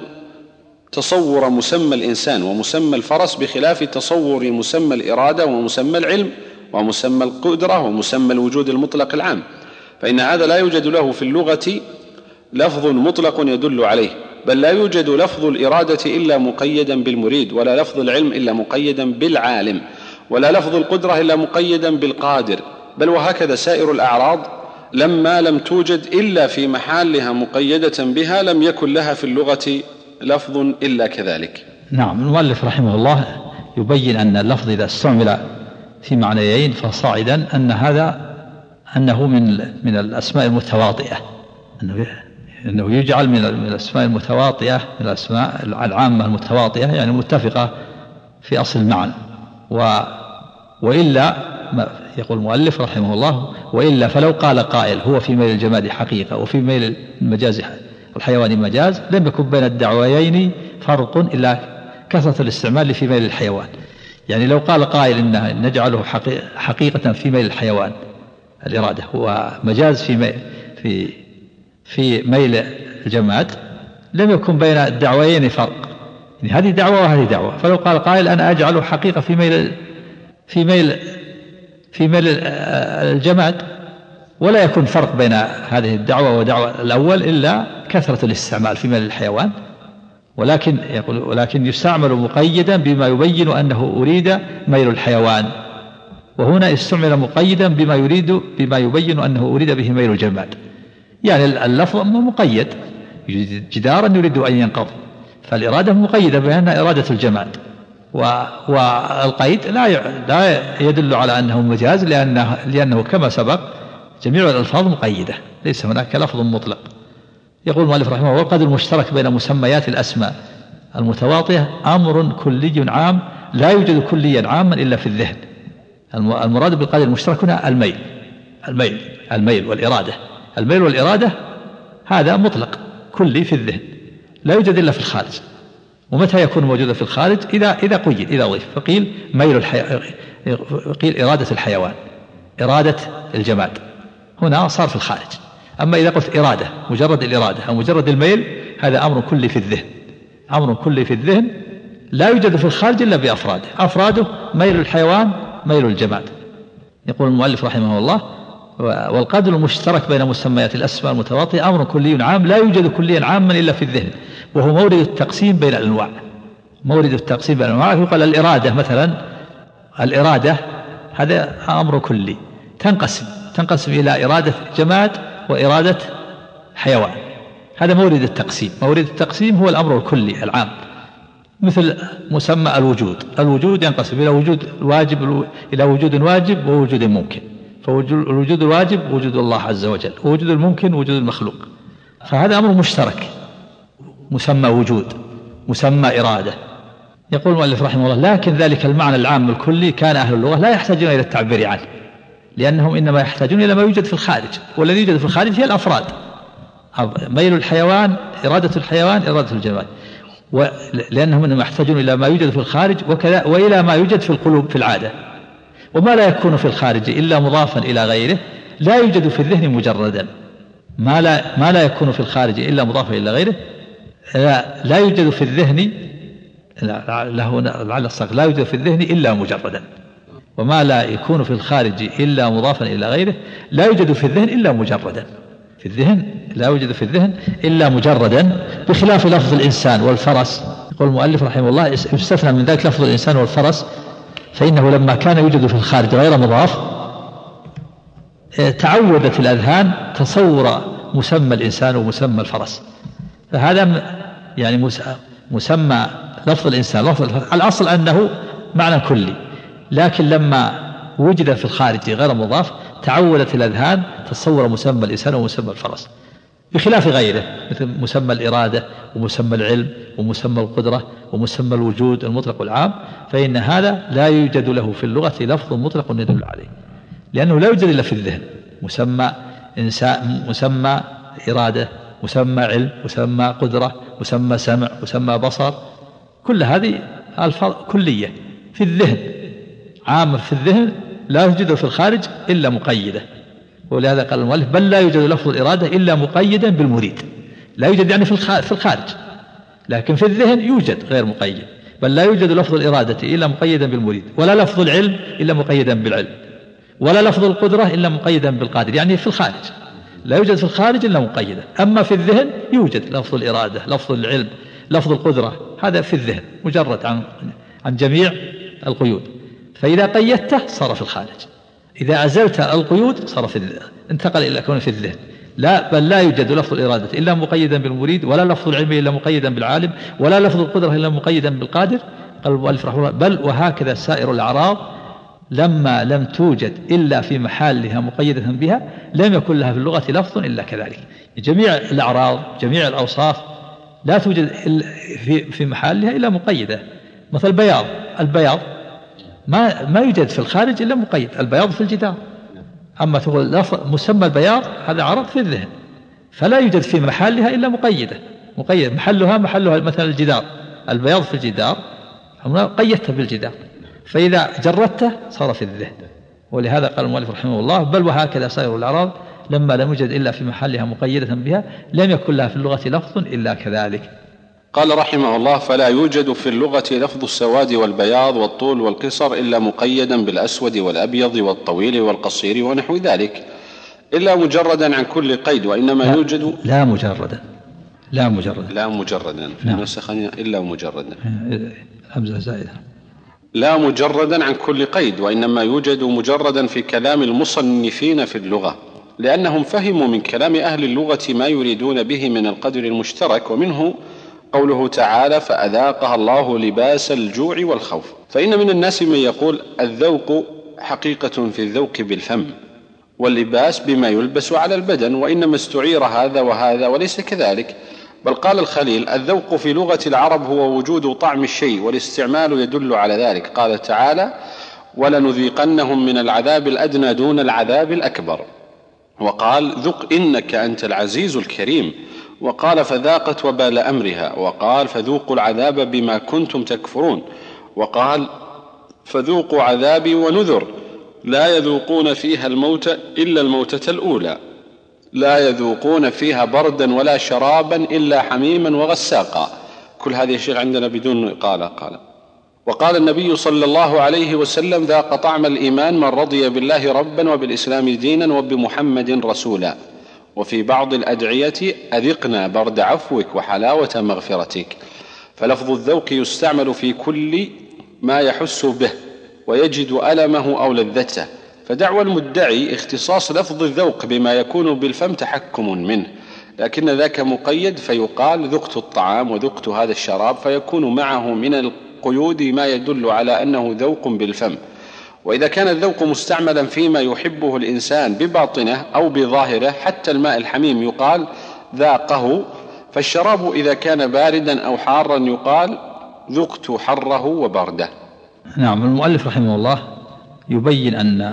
Speaker 2: تصور مسمى الإنسان ومسمى الفرس، بخلاف تصور مسمى الإرادة ومسمى العلم ومسمى القدرة ومسمى الوجود المطلق العام، فإن هذا لا يوجد له في اللغة لفظ مطلق يدل عليه، بل لا يوجد لفظ الإرادة إلا مقيدا بالمريد، ولا لفظ العلم إلا مقيدا بالعالم، ولا لفظ القدرة إلا مقيدا بالقادر، بل وهكذا سائر الأعراض لما لم توجد إلا في محلها مقيدة بها لم يكن لها في اللغة لفظ إلا كذلك.
Speaker 3: نعم. المؤلف رحمه الله يبين أن اللفظ إذا استعمل في معنيين فصاعدا أن هذا أنه من من الأسماء المتواطئة، أنه أنه يجعل من الأسماء المتواطئة من الأسماء العامة المتواطئة، يعني متفقة في أصل المعنى. و وإلا يقول المؤلف رحمه الله: وإلا فلو قال قائل هو في ميل الجماد حقيقة وفي ميل المجاز الحيوان مجاز لم يكن بين الدعويين فرق إلا كثرة الاستعمال في ميل الحيوان. يعني لو قال قائل إنه نجعله حقيقة في ميل الحيوان الإرادة ومجاز في ميل في في ميل الجماد لم يكن بين الدعويين فرق، يعني هذه دعوة وهذه دعوة. فلو قال قائل أنا أجعله حقيقة في ميل في ميل في ميل الجماد ولا يكون فرق بين هذه الدعوة ودعوة الأول إلا كثرة الاستعمال في ميل الحيوان، ولكن يقول ولكن يستعمل مقيدا بما يبين أنه أريد ميل الحيوان، وهنا استعمل مقيدا بما يريد بما يبين أنه أريد به ميل الجماد، يعني اللفظ مقيد جدارا يريد أن ينقض، فالإرادة مقيدة بأنها إرادة الجماد، والقيد لا لا يدل على أنه مجاز لأنه, لأنه كما سبق جميع الألفاظ مقيدة ليس هناك لفظ مطلق. يقول المؤلف رحمه الله: والقدر المشترك بين مسميات الأسماء المتواطئة أمر كلي عام لا يوجد كليا عاما إلا في الذهن. المراد بالقدر المشترك هنا الميل الميل الميل والإرادة. الميل والإرادة هذا مطلق كلي في الذهن لا يوجد إلا في الخارج. ومتى يكون موجودا في الخارج؟ إذا إذا قيد إذا ضيف، فقيل ميل الحي... قيل إرادة الحيوان إرادة الجماد، هنا صار في الخارج. أما إذا قلت إرادة مجرد الإرادة أو مجرد الميل هذا أمر كلي في الذهن، أمر كلي في الذهن لا يوجد في الخارج إلا بأفراده. أفراده ميل الحيوان ميل الجماد. يقول المؤلف رحمه الله: والقدر المشترك بين مسميات الأسماء المتواطئة أمر كلي عام لا يوجد كليا عاما إلا في الذهن، وهو مورد التقسيم بين الأنواع. مورد التقسيم بين الأنواع يقال الإرادة مثلا، الإرادة هذا أمر كلي تنقسم تنقسم إلى إرادة جماد وإرادة حيوان، هذا مورد التقسيم. مورد التقسيم هو الأمر الكلي العام، مثل مسمى الوجود. الوجود ينقسم إلى وجود واجب إلى وجود واجب ووجود ممكن، فالوجود الواجب وجود الله عز وجل، ووجود الممكن وجود المخلوق، فهذا أمر مشترك مسمى وجود مسمى إرادة. يقول المؤلف رحمه الله: لكن ذلك المعنى العام الكلي كان أهل اللغة لا يحتاجون إلى التعبير عنه، لأنهم إنما يحتاجون إلى ما يوجد في الخارج، والذي يوجد في الخارج هي الأفراد. ميل الحيوان إرادة الحيوان إرادة الجماد، لأنهم إنما يحتاجون إلى ما يوجد في الخارج وكذا وإلى ما يوجد في القلوب في العادة. وما لا يكون في الخارج إلا مضافا إلى غيره لا يوجد في الذهن مجردا. ما لا ما لا يكون في الخارج إلا مضافا إلى غيره لا, لا يوجد في الذهن له لعل الصغر لا يوجد في الذهن إلا مجردا. وما لا يكون في الخارج إلا مضافا إلى غيره لا يوجد في الذهن إلا مجردا. في الذهن لا يوجد في الذهن إلا مجردا، بخلاف لفظ الإنسان والفرس. يقول المؤلف رحمه الله: يستثنى من ذلك لفظ الإنسان والفرس، فإنه لما كان يوجد في الخارج غير مضاف تعودت الأذهان تصور مسمى الإنسان ومسمى الفرس، فهذا يعني مسمى لفظ الإنسان لفظ الفرس الأصل أنه معنى كلي، لكن لما وجد في الخارج غير مضاف تعودت الأذهان تصور مسمى الإنسان ومسمى الفرس، بخلاف غيره مثل مسمى الإرادة ومسمى العلم ومسمى القدرة ومسمى الوجود المطلق والعام، فإن هذا لا يوجد له في اللغة لفظ مطلق يدل عليه، لأنه لا يوجد إلا في الذهن مسمى إنسان مسمى إرادة مسمى علم مسمى قدرة مسمى سمع، مسمى بصر، كل هذه ألفاظ كلية في الذهن، عامة في الذهن، لا يوجد في الخارج إلا مقيدة. ولهذا قال المؤلف بل لا يوجد لفظ الإرادة إلا مقيدا بالمريد. لا يوجد يعني في الخارج، لكن في الذهن يوجد غير مقيد. بل لا يوجد لفظ الإرادة إلا مقيدا بالمريد، ولا لفظ العلم إلا مقيدا بالعلم، ولا لفظ القدرة إلا مقيدا بالقادر. يعني في الخارج لا يوجد في الخارج إلا مقيدا. أما في الذهن يوجد لفظ الإرادة، لفظ العلم، لفظ القدرة، هذا في الذهن مجرد عن عن جميع القيود. فإذا قيدته صار في الخارج، إذا أزلت القيود صار في الذهن، انتقل إلى كونه في الذهن. لا بل لا يوجد لفظ الإرادة إلا مقيدا بالمريد، ولا لفظ العلم إلا مقيدا بالعالم، ولا لفظ القدرة إلا مقيدا بالقادر. قال المؤلف رحمه الله بل وهكذا سائر الأعراض لما لم توجد إلا في محلها مقيدة بها لم يكن لها في اللغة لفظ إلا كذلك. جميع الأعراض جميع الأوصاف لا توجد في في محلها إلا مقيدة. مثل البياض، البياض ما ما يوجد في الخارج إلا مقيد، البياض في الجدار. أما تقول مسمى البياض هذا عرض في الذهن، فلا يوجد في محلها إلا مقيدة، مقيد محلها محلها مثلا الجدار، البياض في الجدار قيدته بالجدار، فإذا جردته صار في الذهن. ولهذا قال المؤلف رحمه الله بل وهكذا سائر الأعراض لما لم يوجد إلا في محلها مقيدة بها لم يكن لها في اللغة لفظ إلا كذلك.
Speaker 2: قال رحمه الله فلا يوجد في اللغة لفظ السواد والبياض والطول والقصر إلا مقيدا بالأسود والأبيض والطويل والقصير ونحو ذلك، إلا مجردا عن كل قيد، وإنما
Speaker 3: لا
Speaker 2: يوجد
Speaker 3: لا مجردا لا مجردا
Speaker 2: لا مجردا في
Speaker 3: نعم.
Speaker 2: نسخنا إلا مجردا
Speaker 3: همزة زائدة
Speaker 2: لا مجردا عن كل قيد، وإنما يوجد مجردا في كلام المصنفين في اللغة، لأنهم فهموا من كلام أهل اللغة ما يريدون به من القدر المشترك، ومنه قوله تعالى فأذاقها الله لباس الجوع والخوف. فإن من الناس من يقول الذوق حقيقة في الذوق بالفم، واللباس بما يلبس على البدن، وإنما استعير هذا وهذا، وليس كذلك. بل قال الخليل الذوق في لغة العرب هو وجود طعم الشيء، والاستعمال يدل على ذلك. قال تعالى ولنذيقنهم من العذاب الأدنى دون العذاب الأكبر، وقال ذق إنك أنت العزيز الكريم، وقال فذاقت وبال أمرها، وقال فذوقوا العذاب بما كنتم تكفرون، وقال فذوقوا عذابي ونذر لا يذوقون فيها الموت إلا الموتة الأولى، لا يذوقون فيها بردا ولا شرابا إلا حميما وغساقا. كل هذه الشيء عندنا بدون قال قال وقال النبي صلى الله عليه وسلم ذاق طعم الإيمان من رضي بالله ربا وبالإسلام دينا وبمحمد رسولا. وفي بعض الأدعية أذقنا برد عفوك وحلاوة مغفرتك. فلفظ الذوق يستعمل في كل ما يحس به ويجد ألمه أو لذته، فدعوى المدعي اختصاص لفظ الذوق بما يكون بالفم تحكم منه، لكن ذاك مقيد فيقال ذقت الطعام وذقت هذا الشراب، فيكون معه من القيود ما يدل على أنه ذوق بالفم. وإذا كان الذوق مستعملا فيما يحبه الإنسان بباطنه أو بظاهره، حتى الماء الحميم يقال ذاقه، فالشراب إذا كان باردا أو حارا يقال ذقت حره وبرده.
Speaker 3: نعم. المؤلف رحمه الله يبين أن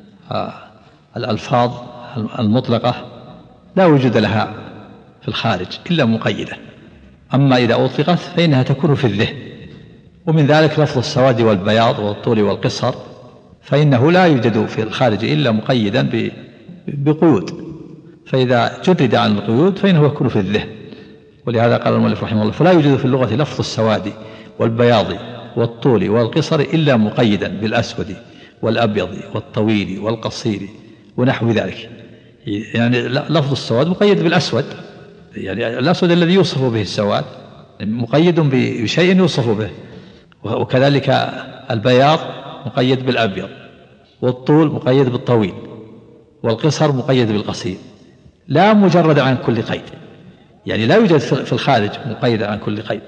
Speaker 3: الألفاظ المطلقة لا وجود لها في الخارج إلا مقيدة، أما إذا أطلقت فإنها تكون في الذهن. ومن ذلك لفظ السواد والبياض والطول والقصر، فإنه لا يوجد في الخارج إلا مقيدا بقيود، فإذا جرد عن القيود فإنه يكون في الذهن. ولهذا قال المؤلف رحمه الله فلا يوجد في اللغة لفظ السواد والبياض والطول والقصر إلا مقيدا بالأسود والأبيض والطويل والقصير ونحو ذلك. يعني لفظ السواد مقيد بالأسود، يعني الأسود الذي يوصف به السواد مقيد بشيء يوصف به، وكذلك البياض مقيد بالأبيض، والطول مقيد بالطويل، والقصر مقيد بالقصير، لا مجرد عن كل قيد. يعني لا يوجد في الخارج مقيد عن كل قيد،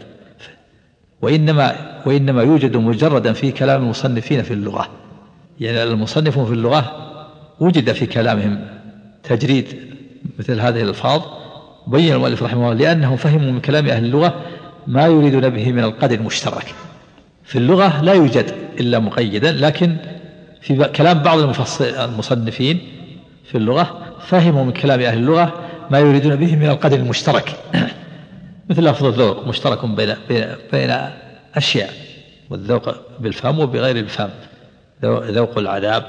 Speaker 3: وإنما, وإنما يوجد مجردا في كلام المصنفين في اللغة. يعني المصنفون في اللغة وجد في كلامهم تجريد مثل هذه الألفاظ، بين المؤلف رحمه الله لأنهم فهموا من كلام أهل اللغة ما يريدون به من القدر المشترك. في اللغة لا يوجد إلا مقيدا، لكن في كلام بعض المصنفين في اللغة فهموا من كلام أهل اللغة ما يريدون به من القدر المشترك، مثل لفظ الذوق مشترك بين بين أشياء، والذوق بالفم وبغير الفم، ذوق العذاب،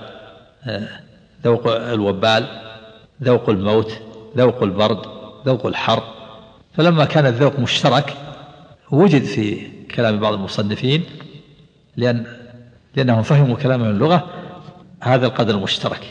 Speaker 3: ذوق الوبال، ذوق الموت، ذوق البرد، ذوق الحر. فلما كان الذوق مشترك وجد في كلام بعض المصنفين لأن لأنهم فهموا كلام اللغة هذا القدر المشترك.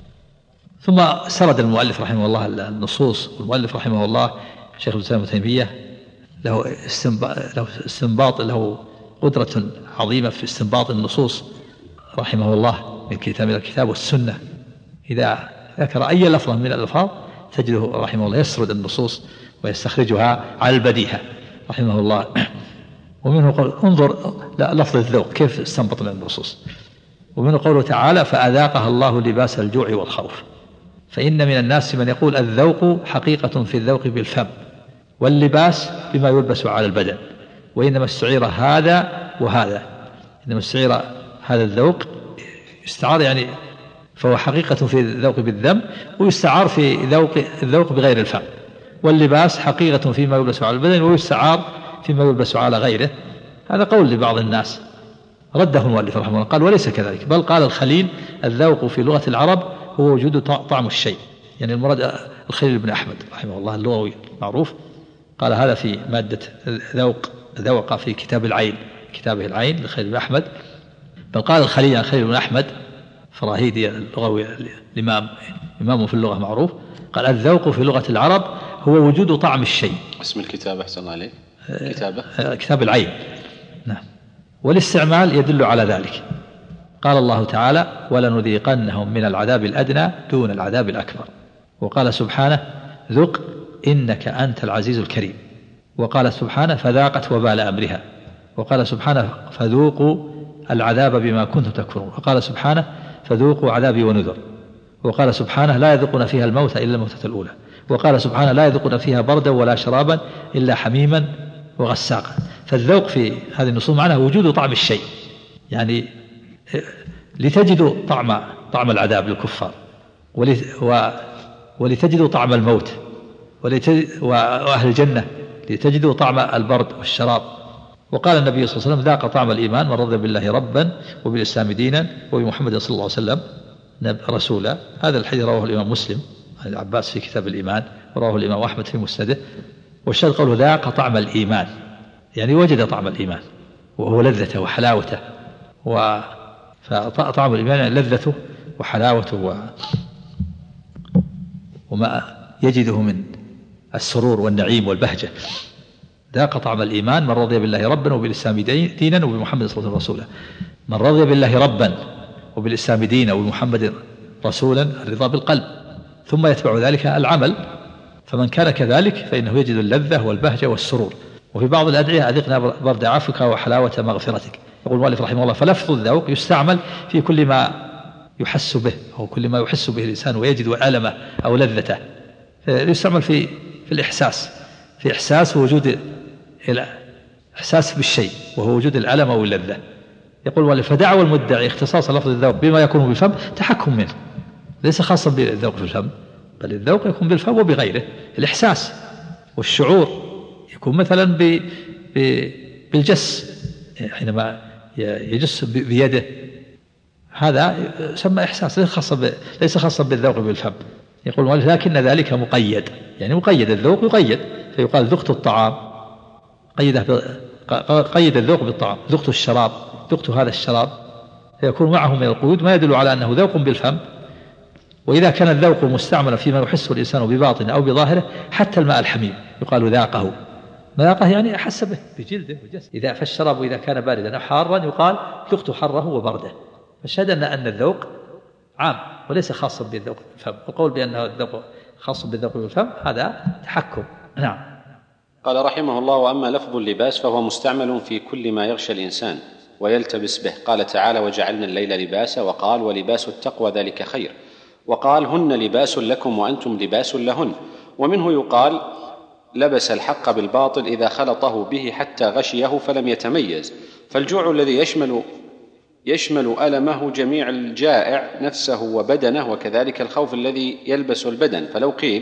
Speaker 3: ثم سرد المؤلف رحمه الله النصوص، والمؤلف رحمه الله شيخ الإسلام ابن تيمية له استنباط، له قدرة عظيمة في استنباط النصوص رحمه الله من كتاب الكتاب والسنة. إذا ذكر أي لفظة من الألفاظ تجده رحمه الله يسرد النصوص ويستخرجها على البديهة رحمه الله. ومنه قول انظر لفظ الذوق كيف استنبط من النصوص. ومنه قوله تعالى فأذاقها الله لباس الجوع والخوف. فإن من الناس من يقول الذوق حقيقة في الذوق بالفم، واللباس بما يلبس على البدن، وإنما استعير هذا وهذا، إنما استعير هذا الذوق يستعار يعني فهو حقيقة في الذوق بالذم، ويستعار في ذوق الذوق بغير الفم. واللباس حقيقة فيما يلبس على البدن، ويستعار فيما يلبس على غيره. هذا قول لبعض الناس رده المؤلف رحمه الله، قال وليس كذلك، بل قال الخليل الذوق في لغة العرب هو وجود طعم الشيء، يعني المراد الخليل بن أحمد رحمه الله اللغوي معروف، قال هذا في مادة ذوق ذوق في كتاب العين، كتابه العين للخليل بن أحمد. بل قال الخليل عن خليل بن أحمد فراهيدي اللغوي الإمام إمامه في اللغة معروف، قال الذوق في لغة العرب هو وجود طعم الشيء.
Speaker 2: اسم الكتاب أحسن الله عليك كتابه
Speaker 3: كتاب العين. نعم. والاستعمال يدل على ذلك. قال الله تعالى ولنذيقنهم من العذاب الأدنى دون العذاب الأكبر. وقال سبحانه ذق إنك أنت العزيز الكريم. وقال سبحانه فذاقت وبال أمرها. وقال سبحانه فذوقوا العذاب بما كنتم تكفرون. وقال سبحانه فذوقوا عذابي ونذر. وقال سبحانه لا يذوقون فيها الموت إلا الموتة الأولى. وقال سبحانه لا يذوقون فيها بردا ولا شرابا إلا حميما وغساقا. فالذوق في هذه النصوص معناه وجود طعم الشيء، يعني لتجدوا طعم طعم العذاب للكفار، ولتجدوا طعم الموت، وأهل الجنة لتجدوا طعم البرد والشراب. وقال النبي صلى الله عليه وسلم ذاق طعم الإيمان من رضي بالله ربا وبالإسلام دينا وبمحمد صلى الله عليه وسلم رسولا. هذا الحديث رواه الإمام مسلم عن العباس في كتاب الإيمان، ورواه الإمام أحمد في مسنده. والشاهد قوله ذاق طعم الإيمان، يعني وجد طعم الإيمان وهو لذته وحلاوته. فطعم الإيمان يعني لذته وحلاوته و... وما يجده من السرور والنعيم والبهجة. ذاق طعم الإيمان من رضي بالله ربا وبالإسلام دينا وبمحمد صلى الله عليه وسلم رسولا. من رضي بالله ربا وبالإسلام دينا وبمحمد رسولا الرضا بالقلب، ثم يتبع ذلك العمل. فمن كان كذلك فإنه يجد اللذة والبهجة والسرور. وفي بعض الأدعية أذقنا برد عفوك وحلاوة مغفرتك. يقول المؤلف رحمه الله فلفظ الذوق يستعمل في كل ما يحس به أو كل ما يحس به الإنسان ويجد ألمه أو لذته، يستعمل في في الإحساس، في إحساس وجود إحساس بالشيء وهو وجود الألم أو اللذة. يقول المؤلف فدعوى المدعي اختصاص لفظ الذوق بما يكون بالفم تحكم منه، ليس خاصا بالذوق في الفم، بل الذوق يكون بالفم وبغيره. الإحساس والشعور يكون مثلا ب... ب... بالجس، حينما يجس بيده، هذا يسمى إحساس ليس خاصا ب... ليس خاصا بالذوق بالفم. يقول المؤلف لكن ذلك مقيد، يعني مقيد الذوق يقيد، فيقال ذقت الطعام قيده ب... قيد الذوق بالطعام، ذقت الشراب ذقت هذا الشراب، فيكون معه من القيود ما يدل على أنه ذوق بالفم. وإذا كان الذوق مستعملا فيما يحسه الإنسان بباطنه أو بظاهره، حتى الماء الحميم يقال ذاقه، ذاقه يعني أحس به بجلده وجسده. إذا فالشراب إذا كان باردا أو حارا يقال ذقت حره وبرده. فالشاهد أن الذوق عام وليس خاصا بالذوق بالفم. القول بأنه الذوق خاص بالذوق بالفم هذا تحكم. نعم.
Speaker 2: قال رحمه الله وأما لفظ اللباس فهو مستعمل في كل ما يغشى الإنسان ويلتبس به. قال تعالى وجعلنا الليل لباسا، وقال ولباس التقوى ذلك خير، وقال هن لباس لكم وأنتم لباس لهن. ومنه يقال لبس الحق بالباطل إذا خلطه به حتى غشيه فلم يتميز. فالجوع الذي يشمل يشمل ألمه جميع الجائع نفسه وبدنه، وكذلك الخوف الذي يلبس البدن. فلو قيل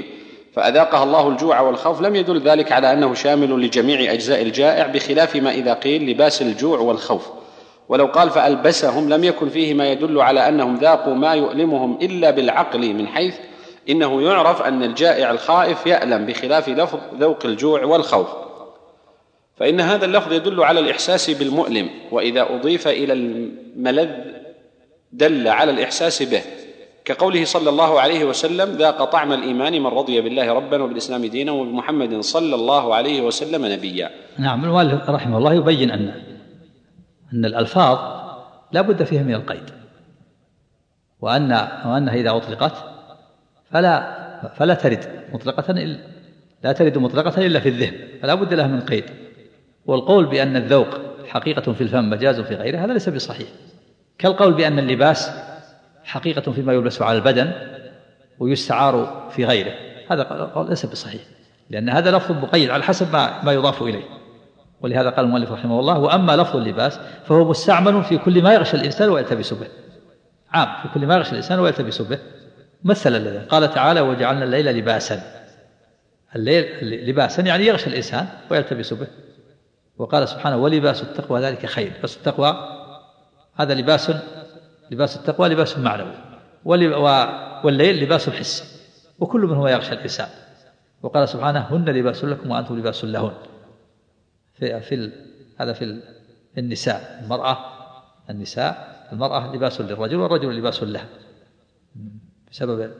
Speaker 2: فأذاقها الله الجوع والخوف لم يدل ذلك على أنه شامل لجميع أجزاء الجائع، بخلاف ما إذا قيل لباس الجوع والخوف. ولو قال فألبسهم لم يكن فيه ما يدل على أنهم ذاقوا ما يؤلمهم إلا بالعقل، من حيث إنه يعرف أن الجائع الخائف يألم، بخلاف لفظ ذوق الجوع والخوف، فإن هذا اللفظ يدل على الإحساس بالمؤلم، وإذا أضيف إلى الملذ دل على الإحساس به، كقوله صلى الله عليه وسلم: ذاق طعم الإيمان من رضي بالله ربا وبالإسلام دينا وبمحمد صلى الله عليه وسلم نبيا.
Speaker 3: نعم. المؤلف رحمه الله يبين أن أن الألفاظ لا بد فيها من القيد، وأن وأنها إذا أطلقت فلا فلا ترد مطلقة إلا لا ترد مطلقة إلا في الذهن، فلا بد لها من قيد. والقول بأن الذوق حقيقة في الفم مجاز في غيره هذا ليس بصحيح، كالقول بأن اللباس حقيقة فيما يلبس على البدن ويستعار في غيره، هذا قول ليس بصحيح، لأن هذا لفظ مقيد على حسب ما, ما يضاف إليه. ولهذا قال المؤلف رحمه الله: وأما لفظ اللباس فهو مستعمل في كل ما يغشى الإنسان ويلتبس به، عام في كل ما يغشى الإنسان ويلتبس به. مثل الذي قال تعالى: وجعلنا الليل لباسا، الليل لباسا يعني يغشى الإنسان ويلتبس به. وقال سبحانه: ولباس التقوى ذلك خير. لباس التقوى هذا لباس لباس التقوى لباس معنوي، والليل لباس الحس، وكل من هو يغشى الإنسان. وقال سبحانه: هن لباس لكم وأنتم لباس لهن. في, في هذا في النساء، المرأة النساء المرأة لباس للرجل والرجل لباس له، بسبب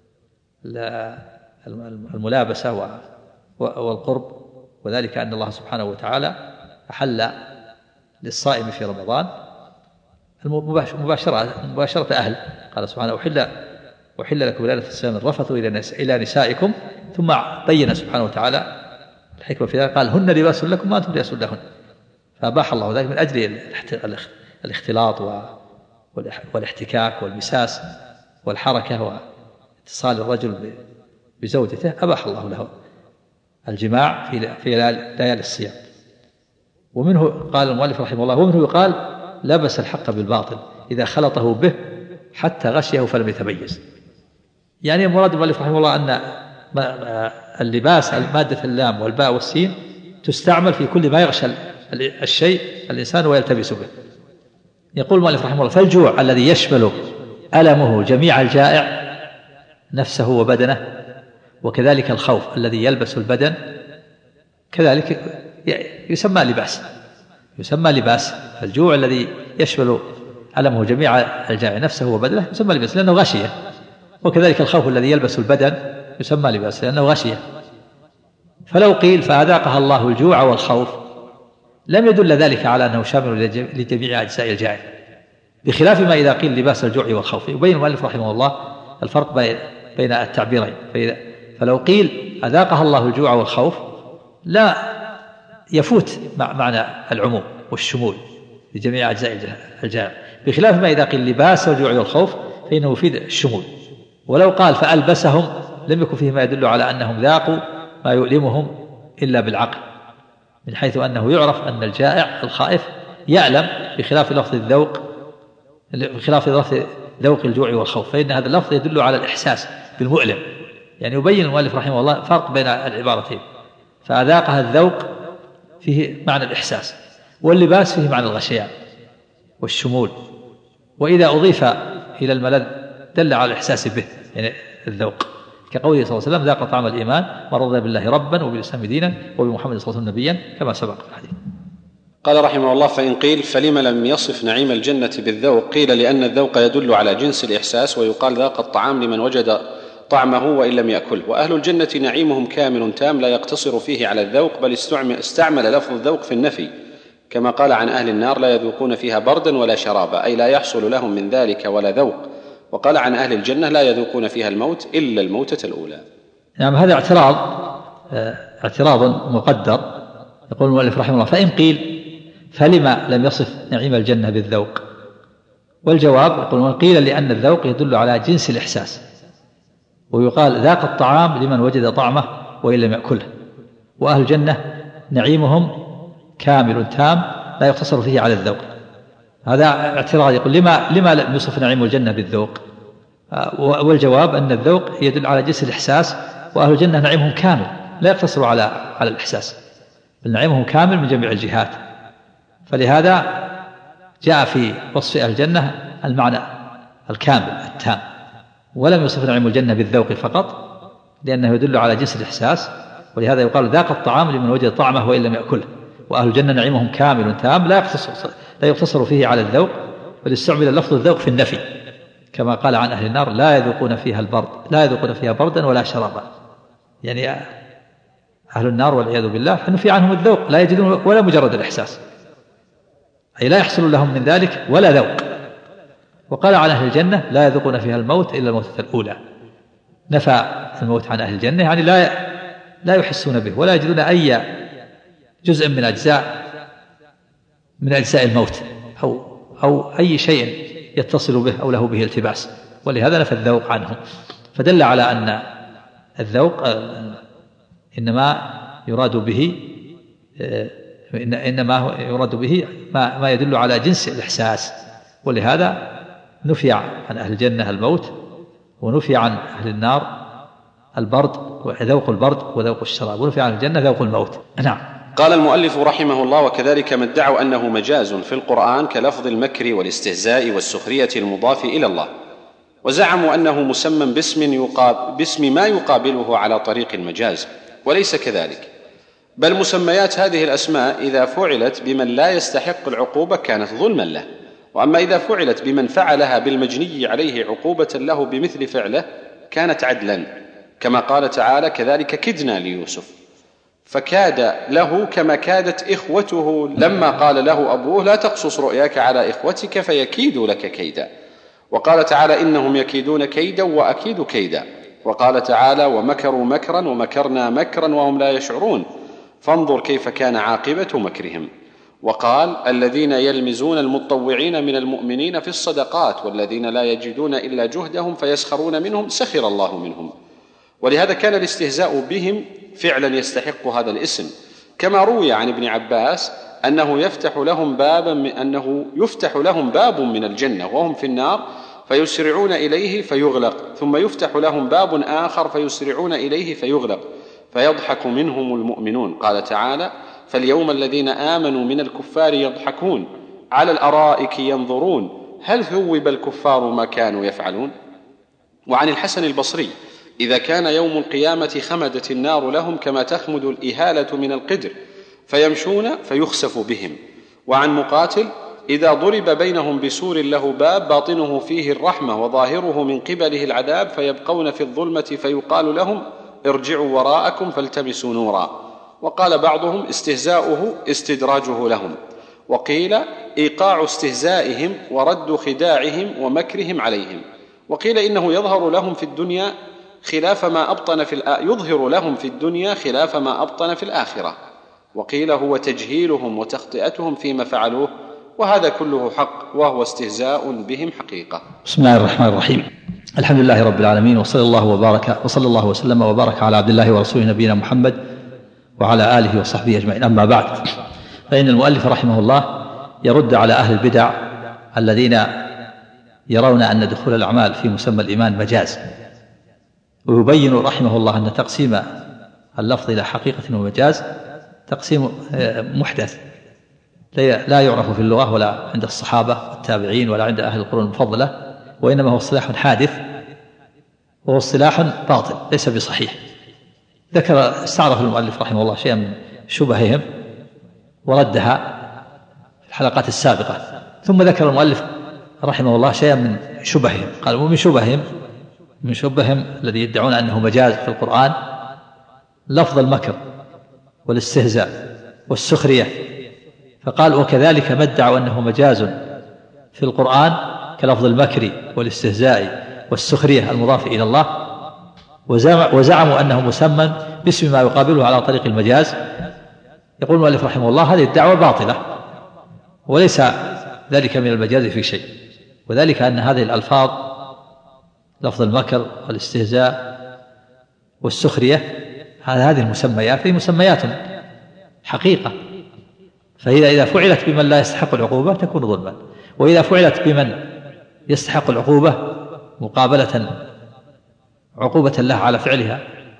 Speaker 3: الملابسة والقرب. وذلك أن الله سبحانه وتعالى أحل للصائم في رمضان مباشرة مباشرة أهل، قال سبحانه: أحل أحل لكم ليلة الصيام الرفث إلى نسائكم، ثم بين سبحانه وتعالى الحكمة في ذلك، قال: هن لباس لكم وأنتم لباس لهن. فأباح الله ذلك من أجل الاختلاط والاحتكاك والمساس والحركة واتصال الرجل بزوجته، أباح الله له الجماع في في ليالي الصيام. ومنه قال المؤلف رحمه الله: ومنه يقال: لبس الحق بالباطل إذا خلطه به حتى غشيه فلم يتميز. يعني المراد المؤلف رحمه الله أن اللباس المادة اللام والباء والسين تستعمل في كل ما يغشى الشيء الإنسان ويلتبس به. يقول المؤلف رحمه الله: فالجوع الذي يشمل ألمه جميع الجائع نفسه وبدنه، وكذلك الخوف الذي يلبس البدن كذلك يسمى لباس يسمى لباس فالجوع الذي يشمل ألمه جميع الجائع نفسه وبدنه يسمى لباس لأنه غشية، وكذلك الخوف الذي يلبس البدن يسمى لباس لأنه غشية. فلو قيل فأذاقها الله الجوع والخوف لم يدل ذلك على أنه شامل لجميع أجزاء الجائع، بخلاف ما إذا قيل لباس الجوع والخوف. يبين المؤلف رحمه الله الفرق بين التعبيرين. فلو قيل أذاقها الله الجوع والخوف لا يفوت معنى العموم والشمول لجميع أجزاء الجائع، بخلاف ما إذا قيل لباس الجوع والخوف فإنه يفيد الشمول. ولو قال فألبسهم لم يكن فيه ما يدل على أنهم ذاقوا ما يؤلمهم إلا بالعقل، من حيث أنه يعرف أن الجائع الخائف يعلم، بخلاف لفظ الذوق بخلاف لفظ ذوق الجوع والخوف، فإن هذا اللفظ يدل على الإحساس بالمؤلم. يعني يبين المؤلف رحمه الله فرق بين العبارتين، فأذاقها الذوق فيه معنى الإحساس، واللباس فيه معنى الغشيان والشمول. وإذا أضيف إلى الملذ دل على الإحساس به، يعني الذوق، كقوله صلى الله عليه وسلم: ذاق طعم الإيمان من رضي بالله ربا وبالإسلام دينا وبمحمد صلى الله عليه وسلم نبيا، كما سبق في الحديث.
Speaker 2: قال رحمه الله: فإن قيل فلم لم يصف نعيم الجنة بالذوق؟ قيل: لأن الذوق يدل على جنس الإحساس، ويقال ذاق الطعام لمن وجد طعمه وإن لم يأكله. وأهل الجنة نعيمهم كامل تام لا يقتصر فيه على الذوق، بل استعمل لفظ الذوق في النفي، كما قال عن أهل النار: لا يذوقون فيها بردا ولا شرابا، أي لا يحصل لهم من ذلك ولا ذوق. وقال عن أهل الجنة: لا يذوقون فيها الموت إلا الموتة الأولى.
Speaker 3: نعم. هذا اعتراض اعتراض مقدر. يقول المؤلف رحمه الله: فإن قيل فلما لم يصف نعيم الجنة بالذوق؟ والجواب يقول: قيل لأن الذوق يدل على جنس الإحساس، ويقال ذاق الطعام لمن وجد طعمه وإن لم يأكله. وأهل الجنة نعيمهم كامل تام لا يقتصر فيه على الذوق. هذا اعتراض. يقول: لما لما لم يصف نعيم الجنة بالذوق؟ والجواب أن الذوق يدل على جنس الإحساس
Speaker 1: وأهل الجنة نعيمهم كامل لا يقتصر على على الإحساس، بل نعيمهم كامل من جميع الجهات. فلهذا جاء في وصف أهل الجنة المعنى الكامل التام، ولم يصف نعيم الجنة بالذوق فقط لأنه يدل على جنس الإحساس، ولهذا يقال ذاق الطعام لمن وجد طعمه وإن لم يأكله. وأهل الجنة نعيمهم كامل تام لا يقتصر, لا يقتصر فيه على الذوق، بل استعمل لفظ الذوق في النفي، كما قال عن أهل النار لا يذوقون فيها البرد لا يذوقون فيها بردا ولا شرابا. يعني أهل النار والعياذ بالله فنفي عنهم الذوق، لا يجدون ولا مجرد الإحساس، أي لا يحصل لهم من ذلك ولا ذوق. وقال عن أهل الجنة لا يذوقون فيها الموت إلا الموتة الأولى، نفى الموت عن أهل الجنة، يعني لا لا يحسون به ولا يجدون أي جزء من أجزاء من أجزاء الموت أو أو أي شيء يتصل به أو له به التباس، ولهذا نفى الذوق عنهم. فدل على أن الذوق إنما يراد به إنما يراد به ما ما يدل على جنس الإحساس، ولهذا نفي عن أهل الجنة الموت، ونفي عن أهل النار البرد وذوق البرد وذوق الشراب، ونفي عن الجنة ذوق الموت. نعم.
Speaker 2: قال المؤلف رحمه الله: وكذلك ما ادعوا أنه مجاز في القرآن كلفظ المكر والاستهزاء والسخرية المضاف إلى الله، وزعموا أنه مسمى باسم, يقاب باسم ما يقابله على طريق المجاز، وليس كذلك، بل مسميات هذه الأسماء إذا فعلت بمن لا يستحق العقوبة كانت ظلما له، وأما إذا فعلت بمن فعلها بالمجني عليه عقوبة له بمثل فعله كانت عدلا، كما قال تعالى: كذلك كدنا ليوسف، فكاد له كما كادت إخوته لما قال له أبوه: لا تقصص رؤياك على إخوتك فيكيدوا لك كيدا. وقال تعالى: إنهم يكيدون كيدا وأكيد كيدا. وقال تعالى: ومكروا مكرا ومكرنا مكرا وهم لا يشعرون، فانظر كيف كان عاقبة مكرهم. وقال: الذين يلمزون المتطوعين من المؤمنين في الصدقات والذين لا يجدون إلا جهدهم فيسخرون منهم سخر الله منهم. ولهذا كان الاستهزاء بهم فعلا يستحق هذا الاسم، كما روي عن ابن عباس أنه يفتح لهم بابا من أنه يفتح لهم باب من الجنة وهم في النار فيسرعون إليه فيغلق، ثم يفتح لهم باب آخر فيسرعون إليه فيغلق فيضحك منهم المؤمنون. قال تعالى: فاليوم الذين آمنوا من الكفار يضحكون على الأرائك ينظرون هل ثوب الكفار ما كانوا يفعلون. وعن الحسن البصري: إذا كان يوم القيامة خمدت النار لهم كما تخمد الإهالة من القدر فيمشون فيخسف بهم. وعن مقاتل: إذا ضرب بينهم بسور له باب باطنه فيه الرحمة وظاهره من قبله العذاب فيبقون في الظلمة فيقال لهم: ارجعوا وراءكم فالتمسوا نورا. وقال بعضهم: استهزاؤه استدراجه لهم، وقيل إيقاع استهزائهم ورد خداعهم ومكرهم عليهم. وقيل إنه يظهر لهم في الدنيا خلاف ما أبطن في الآ... يظهر لهم في الدنيا خلاف ما أبطن في الآخرة. وقيل هو تجهيلهم وتخطئتهم فيما فعلوه، وهذا كله حق وهو استهزاء بهم حقيقة.
Speaker 1: بسم الله الرحمن الرحيم، الحمد لله رب العالمين، وصلى الله وبارك وصلى الله وسلم وبارك على عبد الله ورسوله نبينا محمد وعلى آله وصحبه أجمعين. أما بعد، فإن المؤلف رحمه الله يرد على أهل البدع الذين يرون أن دخول الأعمال في مسمى الإيمان مجاز، ويبين رحمه الله أن تقسيم اللفظ إلى حقيقة ومجاز تقسيم محدث لا يعرف في اللغة ولا عند الصحابة والتابعين ولا عند أهل القرون المفضلة، وإنما هو اصطلاح حادث وهو اصطلاح باطل ليس بصحيح. ذكر استعرف المؤلف رحمه الله شيئا من شبههم وردها في الحلقات السابقة، ثم ذكر المؤلف رحمه الله شيئا من شبههم. قال: ومن شبههم من شبههم الذي يدعون أنه مجاز في القرآن لفظ المكر والاستهزاء والسخرية، فقال: وكذلك ما ادعوا أنه مجاز في القرآن كلفظ المكر والاستهزاء والسخرية المضاف إلى الله، وزعموا أنه مسمى باسم ما يقابله على طريق المجاز. يقول المؤلف رحمه الله: هذه الدعوة باطلة وليس ذلك من المجاز في شيء، وذلك أن هذه الألفاظ لفظ المكر والاستهزاء والسخرية هذه المسميات هي مسميات حقيقة، فإذا إذا فعلت بمن لا يستحق العقوبة تكون ظلما، وإذا فعلت بمن يستحق العقوبة مقابلة عقوبة الله على فعلها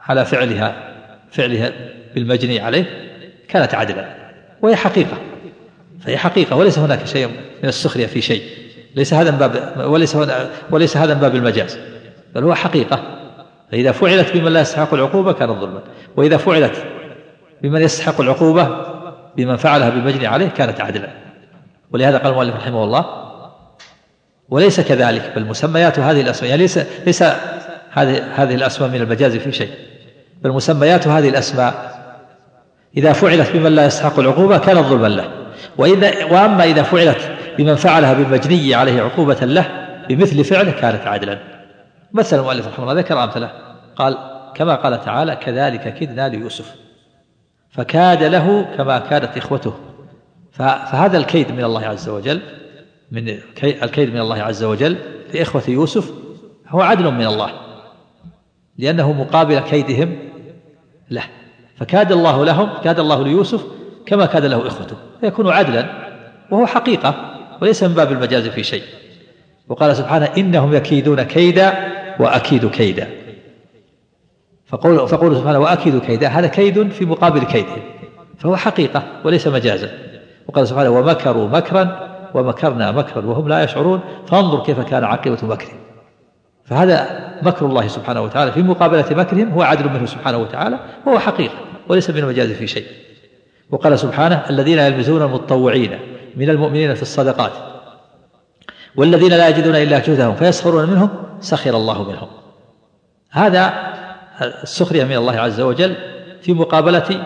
Speaker 1: على فعلها فعلها بالمجني عليه كانت عدلا، وهي حقيقة، فهي حقيقة وليس هناك شيء من السخرية في شيء، ليس هذا من باب وليس وليس هذا من باب المجاز، بل هو حقيقة. فإذا فعلت بمن لا يستحق العقوبة كانت ظلما، وإذا فعلت بمن يستحق العقوبة بمن فعلها بالمجني عليه كانت عدلا. ولهذا قال المؤلف رحمه الله: وليس كذلك، بل مسميات هذه الأسماء، يعني ليس ليس هذه هذه الأسماء من المجاز في شيء، بل مسميات هذه الأسماء إذا فعلت بمن لا يستحق العقوبة كانت ظلما له، وإذا وأما إذا فعلت بمن فعلها بالمجني عليه عقوبة له بمثل فعله كانت عدلا. مثل المؤلف رحمه الله ذكر أمثله، قال: كما قال تعالى: كذلك كدنا ليوسف فكاد له كما كادت إخوته. فهذا الكيد من الله عز وجل، من الكيد من الله عز وجل لإخوة يوسف هو عدل من الله، لأنه مقابل كيدهم له، فكاد الله لهم كاد الله ليوسف كما كاد له إخوته، فيكون عدلا، وهو حقيقة وليس من باب المجاز في شيء. وقال سبحانه: إنهم يكيدون كيدا وأكيد كيدا. فقول فقول سبحانه: وأكيد كيدا، هذا كيد في مقابل كيدهم، فهو حقيقة وليس مجازا. وقال سبحانه: ومكروا مكرا ومكرنا مكرا وهم لا يشعرون فانظر كيف كان عاقبة مكرهم. فهذا مكر الله سبحانه وتعالى في مقابلة مكرهم هو عدل منه سبحانه وتعالى، وهو حقيقة وليس من المجاز في شيء. وقال سبحانه: الذين يلمزون المتطوعين من المؤمنين في الصدقات والذين لا يجدون إلا جهدهم فيسخرون منهم سخر الله منهم. هذا السخرية من الله عز وجل في مقابلة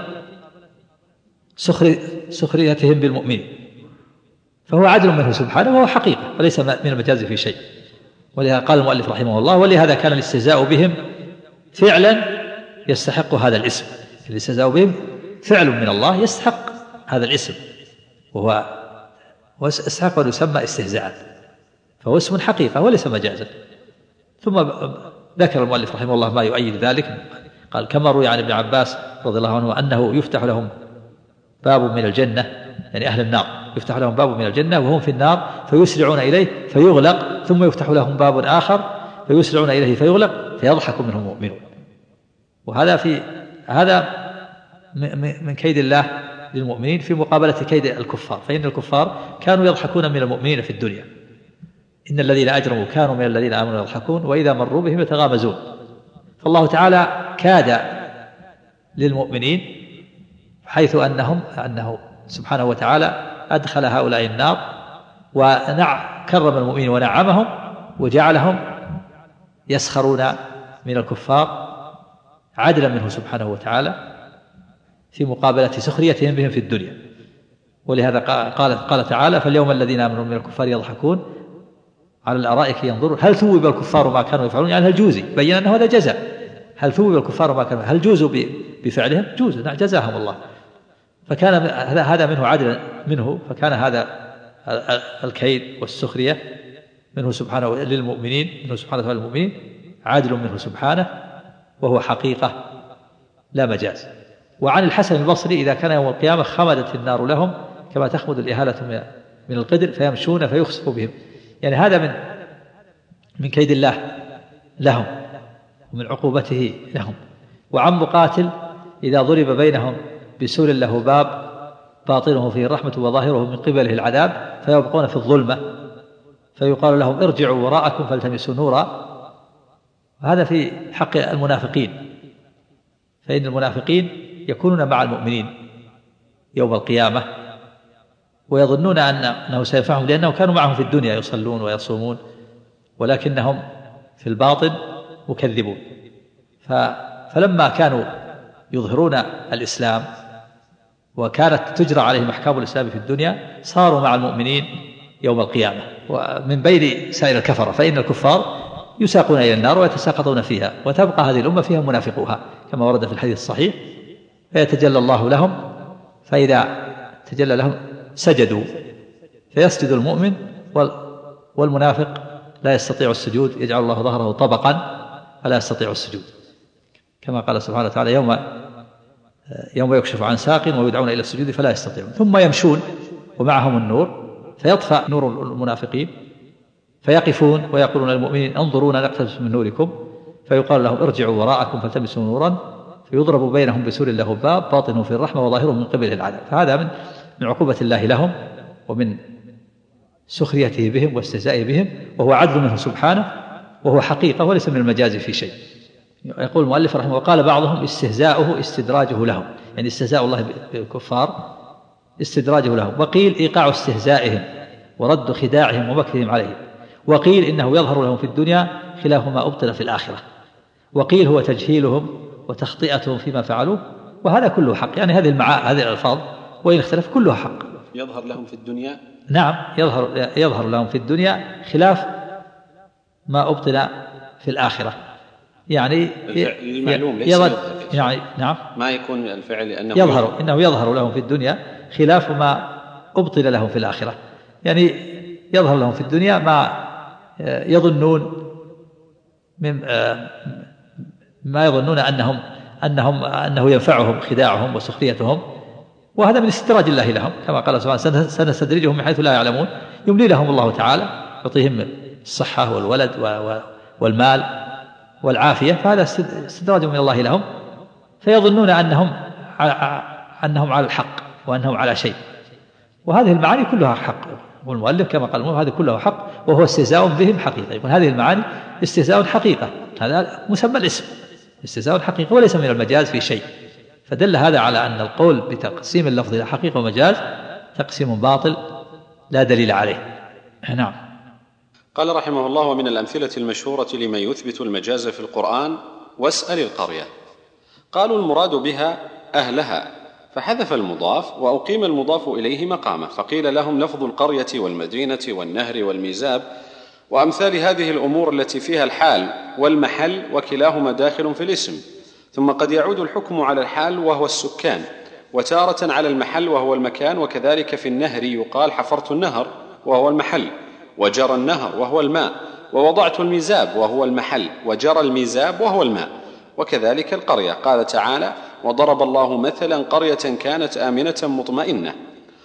Speaker 1: سخريتهم بالمؤمنين، فهو عدل منه سبحانه وهو حقيقة وليس من المجاز في شيء. ولهذا قال المؤلف رحمه الله: ولهذا كان الاستهزاء بهم فعلا يستحق هذا الاسم. الاستهزاء بهم فعل من الله يستحق هذا الاسم، وهو يستحق أن يسمى استهزاء، فهو اسم حقيقة وليس مجازا. ثم ذكر المؤلف رحمه الله ما يؤيد ذلك، قال: كما روي عن ابن عباس رضي الله عنه أنه يفتح لهم باب من الجنة، يعني أهل النار يفتح لهم باب من الجنة وهم في النار فيسرعون إليه فيغلق، ثم يفتح لهم باب آخر فيسرعون إليه فيغلق فيضحك منهم المؤمنون. وهذا في هذا من كيد الله للمؤمنين في مقابلة كيد الكفار، فإن الكفار كانوا يضحكون من المؤمنين في الدنيا. إن الذين أجرموا كانوا من الذين آمنوا يضحكون وإذا مروا بهم يتغامزون. فالله تعالى كاد للمؤمنين حيث أنهم أنه سبحانه وتعالى أدخل هؤلاء النار ونع كرم المؤمنين ونعمهم وجعلهم يسخرون من الكفار عدلا منه سبحانه وتعالى في مقابلة سخريتهم بهم في الدنيا. ولهذا قال قال تعالى: فاليوم الذين آمنوا من الكفار يضحكون على الأرائك ينظرون هل ثوب الكفار ما كانوا يفعلون، يعني هل جوزي، بين أنه هذا جزاء، هل ثوب الكفار ما كانوا، هل جوزوا بفعلهم، جوزوا، نعم جزاهم الله. فكان هذا منه عدل منه، فكان هذا الكيد والسخرية منه سبحانه للمؤمنين منه سبحانه وتعالى المؤمنين عادل منه سبحانه، وهو حقيقة لا مجاز. وعن الحسن البصري: إذا كان يوم القيامة خمدت النار لهم كما تخمد الإهالة من القدر فيمشون فيخسف بهم، يعني هذا من من كيد الله لهم ومن عقوبته لهم. وعن مقاتل: إذا ضرب بينهم بسور له باب باطنه فيه الرحمة وظاهره من قبله العذاب فيبقون في الظلمة فيقال لهم: ارجعوا وراءكم فالتمسوا نورا. هذا في حق المنافقين، فإن المنافقين يكونون مع المؤمنين يوم القيامة ويظنون أنه سينفعهم لأنهم كانوا معهم في الدنيا يصلون ويصومون، ولكنهم في الباطن مكذبون. فلما كانوا يظهرون الإسلام وكانت تجرى عليهم أحكام الإسلام في الدنيا صاروا مع المؤمنين يوم القيامة ومن بين سائر الكفرة، فإن الكفار يساقون إلى النار ويتساقطون فيها، وتبقى هذه الأمة فيها منافقوها كما ورد في الحديث الصحيح، فيتجلى الله لهم، فإذا تجلى لهم سجدوا فيسجد المؤمن والمنافق لا يستطيع السجود، يجعل الله ظهره طبقا فلا يستطيع السجود، كما قال سبحانه وتعالى: يوم يوم يكشف عن ساق ويدعون إلى السجود فلا يستطيعون، ثم يمشون ومعهم النور فيطفأ نور المنافقين فيقفون ويقولون للمؤمنين: انظرونا نقتبس من نوركم، فيقال لهم: ارجعوا وراءكم فالتمسوا نورا
Speaker 3: يضرب بينهم بسور له باب باطنه في الرحمة وظاهره من قبله العذاب. فهذا من من عقوبة الله لهم ومن سخريته بهم واستهزائه بهم، وهو عدل منه سبحانه، وهو حقيقة وليس من المجاز في شيء. يقول المؤلف رحمه الله: وقال بعضهم استهزاؤه استدراجه لهم، يعني استهزاء الله بالكفار استدراجه لهم. وقيل إيقاع استهزائهم ورد خداعهم ومكرهم عليهم. وقيل إنه يظهر لهم في الدنيا خلاف ما أبطل في الآخرة. وقيل هو تجهيلهم وتخطئتهم فيما فعلوه، وهذا كله حق. يعني هذه المعا هذه الألفاظ وإن اختلف كلها حق.
Speaker 2: يظهر لهم في الدنيا،
Speaker 3: نعم، يظهر يظهر لهم في الدنيا خلاف ما أبطل في الآخرة. يعني
Speaker 2: المعلوم ليس
Speaker 3: يظهر، يعني نعم،
Speaker 2: ما يكون الفعل لأنه
Speaker 3: يظهر إنه يظهر لهم في الدنيا خلاف ما أبطل لهم في الآخرة. يعني يظهر لهم في الدنيا ما يظنون من ما يظنون أنهم أنهم أنه ينفعهم خداعهم وسخريتهم، وهذا من استدراج الله لهم، كما قال سبحانه: سنستدرجهم من حيث لا يعلمون يملي لهم الله تعالى، يعطيهم الصحة والولد والمال والعافية، فهذا استدراج من الله لهم، فيظنون أنهم أنهم على الحق وأنهم على شيء. وهذه المعاني كلها حق، والمؤلف كما قال هذا كله حق، وهو استهزاء بهم حقيقة. يقول هذه المعاني استهزاء حقيقة، هذا مسمى الاسم استهزاء حقيقة وليس من المجاز في شيء. فدل هذا على أن القول بتقسيم اللفظ إلى حقيقة ومجاز تقسيم باطل لا دليل عليه. نعم.
Speaker 2: قال رحمه الله: ومن الأمثلة المشهورة لمن يثبت المجاز في القرآن: واسأل القرية. قالوا المراد بها أهلها، فحذف المضاف وأقيم المضاف إليه مقامه، فقيل لهم لفظ القرية والمدينة والنهر والميزاب وأمثال هذه الأمور التي فيها الحال والمحل، وكلاهما داخل في الاسم. ثم قد يعود الحكم على الحال وهو السكان، وتارة على المحل وهو المكان، وكذلك في النهر يقال حفرت النهر وهو المحل، وجرى النهر وهو الماء، ووضعت الميزاب وهو المحل، وجرى الميزاب وهو الماء. وكذلك القرية، قال تعالى: وضرب الله مثلا قرية كانت آمنة مطمئنة.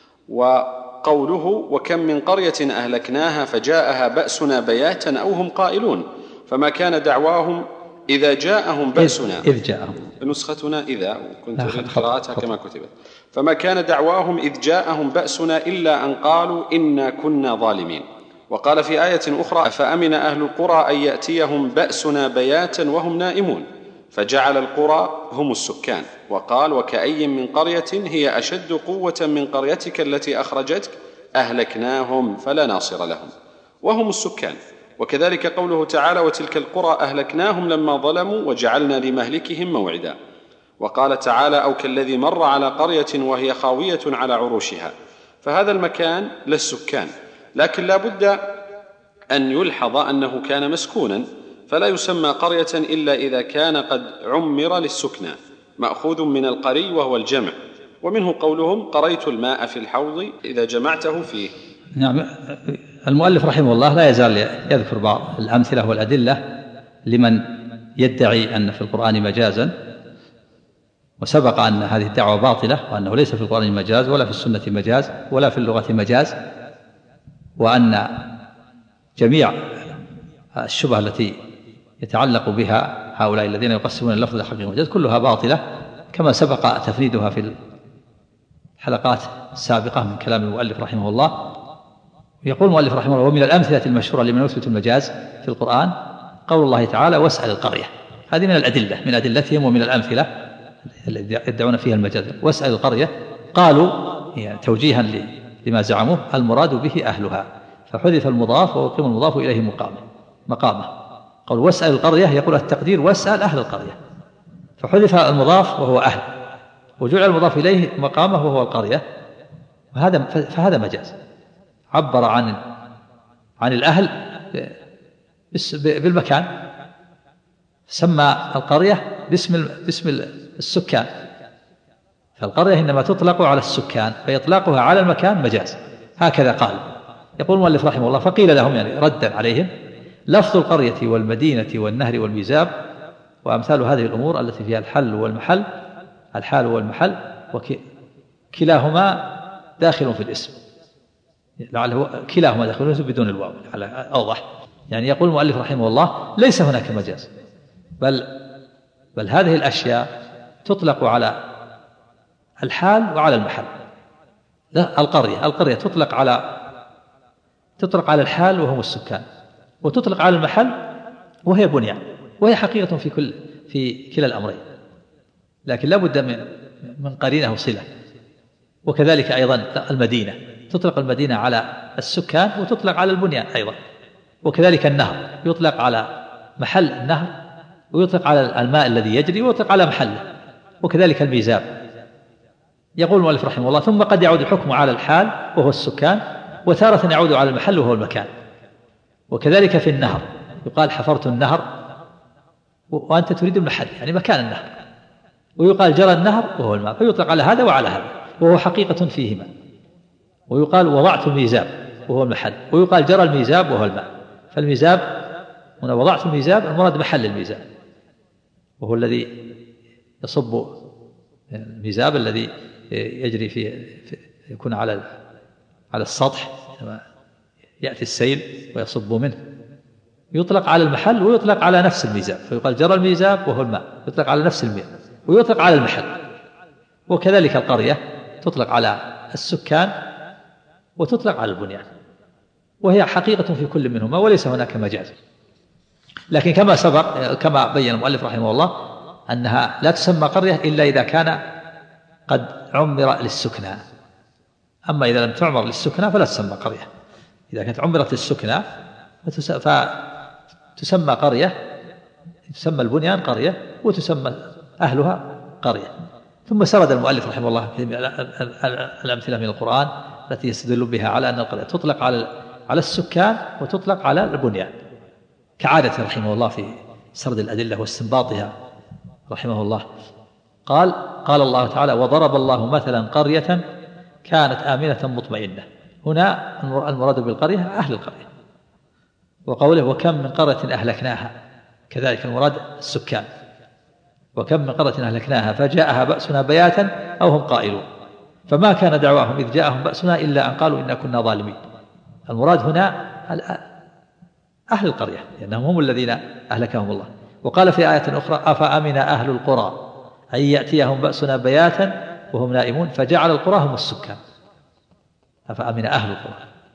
Speaker 2: وقوله: وكم من قرية أهلكناها فجاءها بأسنا بياتا أو هم قائلون، فما كان دعواهم إذا جاءهم بأسنا،
Speaker 3: إذ جاءهم،
Speaker 2: نسختنا إذا كنت أريد قراءتها كما كتبت، فما كان دعواهم إذ جاءهم بأسنا إلا أن قالوا إنا كنا ظالمين. وقال في آية أخرى: فأمن أهل القرى أن يأتيهم بأسنا بياتا وهم نائمون، فجعل القرى هم السكان. وقال: وكأي من قرية هي أشد قوة من قريتك التي أخرجتك أهلكناهم فلا ناصر لهم، وهم السكان. وكذلك قوله تعالى: وتلك القرى أهلكناهم لما ظلموا وجعلنا لمهلكهم موعدا. وقال تعالى: أو كالذي مر على قرية وهي خاوية على عروشها، فهذا المكان للسكان، لكن لا بد أن يلحظ أنه كان مسكونا، فلا يسمى قرية إلا إذا كان قد عمر للسكنى، مأخوذ من القري وهو الجمع، ومنه قولهم: قريت الماء في الحوض إذا جمعته فيه.
Speaker 3: نعم. المؤلف رحمه الله لا يزال يذكر بعض الأمثلة والأدلة لمن يدعي أن في القرآن مجازا، وسبق أن هذه الدعوة باطلة، وأنه ليس في القرآن مجاز ولا في السنة مجاز ولا في اللغة مجاز، وأن جميع الشبهة التي يتعلق بها هؤلاء الذين يقسمون اللفظ إلى حقيقة ومجاز كلها باطلة، كما سبق تفنيدها في الحلقات السابقة من كلام المؤلف رحمه الله. يقول المؤلف رحمه الله: ومن الأمثلة المشهورة لمن يثبت المجاز في القرآن قول الله تعالى: واسأل القرية. هذه من الأدلة، من أدلتهم ومن الأمثلة التي يدعون فيها المجاز. واسأل القرية، قالوا يعني توجيها لما زعموه المراد به أهلها، فحذف المضاف وأقيم المضاف إليه مقامه مقامه قال: واسأل القرية، يقول التقدير: واسأل أهل القرية، فحذف المضاف وهو أهل، وجعل المضاف إليه مقامه وهو القرية، وهذا فهذا مجاز. عبر عن عن الأهل بالمكان، سمى القرية باسم باسم السكان، فالقرية إنما تطلق على السكان، فإطلاقها على المكان مجاز. هكذا قال. يقول المؤلف رحمه الله: فقيل لهم يعني ردا عليهم: لفظ القرية والمدينة والنهر والميزاب وأمثال هذه الأمور التي فيها الحل والمحل الحال والمحل وكلاهما داخل في الاسم، لعله كلاهما داخل في الاسم بدون الواو على أوضح. يعني يقول المؤلف رحمه الله: ليس هناك مجاز، بل بل هذه الأشياء تطلق على الحال وعلى المحل. لا، القرية القرية تطلق على تطلق على الحال وهم السكان، وتطلق على المحل وهي بنيان، وهي حقيقة في كل في كلا الأمرين، لكن لا بد من من قرينة وصلة. وكذلك أيضا المدينة تطلق المدينة على السكان وتطلق على البنيان أيضا. وكذلك النهر يطلق على محل النهر ويطلق على الماء الذي يجري ويطلق على محله. وكذلك الميزاب. يقول المؤلف رحمه الله: ثم قد يعود الحكم على الحال وهو السكان، وتارة يعود على المحل وهو المكان. وكذلك في النهر يقال حفرت النهر وأنت تريد المحل يعني مكان النهر، ويقال جرى النهر وهو الماء، فيطلق على هذا وعلى هذا وهو حقيقة فيهما. ويقال وضعت الميزاب وهو المحل، ويقال جرى الميزاب وهو الماء. فالميزاب هنا وضعت الميزاب المراد محل الميزاب، وهو الذي يصب الميزاب الذي يجري في يكون على على السطح يأتي السيل ويصب منه. يطلق على المحل ويطلق على نفس الميزاب، فيقال جرى الميزاب وهو الماء، يطلق على نفس المياه ويطلق على المحل. وكذلك القرية تطلق على السكان وتطلق على البنيان، وهي حقيقة في كل منهما وليس هناك مجاز. لكن كما سبق كما بين المؤلف رحمه الله أنها لا تسمى قرية إلا إذا كان قد عمر للسكنى. أما إذا لم تعمر للسكنى فلا تسمى قرية. إذا كانت عمرت للسكنى فتسمى قرية، تسمى البنيان قرية وتسمى أهلها قرية. ثم سرد المؤلف رحمه الله الأمثلة من القرآن التي يستدل بها على أن القرية تطلق على على السكان وتطلق على البنيان، كعادة رحمه الله في سرد الأدلة واستنباطها رحمه الله. قال قال الله تعالى: وضرب الله مثلا قرية كانت آمنة مطمئنة. هنا المراد بالقرية أهل القرية. وقوله: وكم من قرية أهلكناها، كذلك المراد السكان. وكم من قرية أهلكناها فجاءها بأسنا بياتا أو هم قائلون فما كان دعواهم إذ جاءهم بأسنا إلا أن قالوا إنا كنا ظالمين. المراد هنا أهل القرية لأنهم هم الذين أهلكهم الله. وقال في آية أخرى: أفأمن أهل القرى أن يأتيهم بأسنا بياتا وهم نائمون فجعل القرى هم السكان. أفأمن أهل القرى.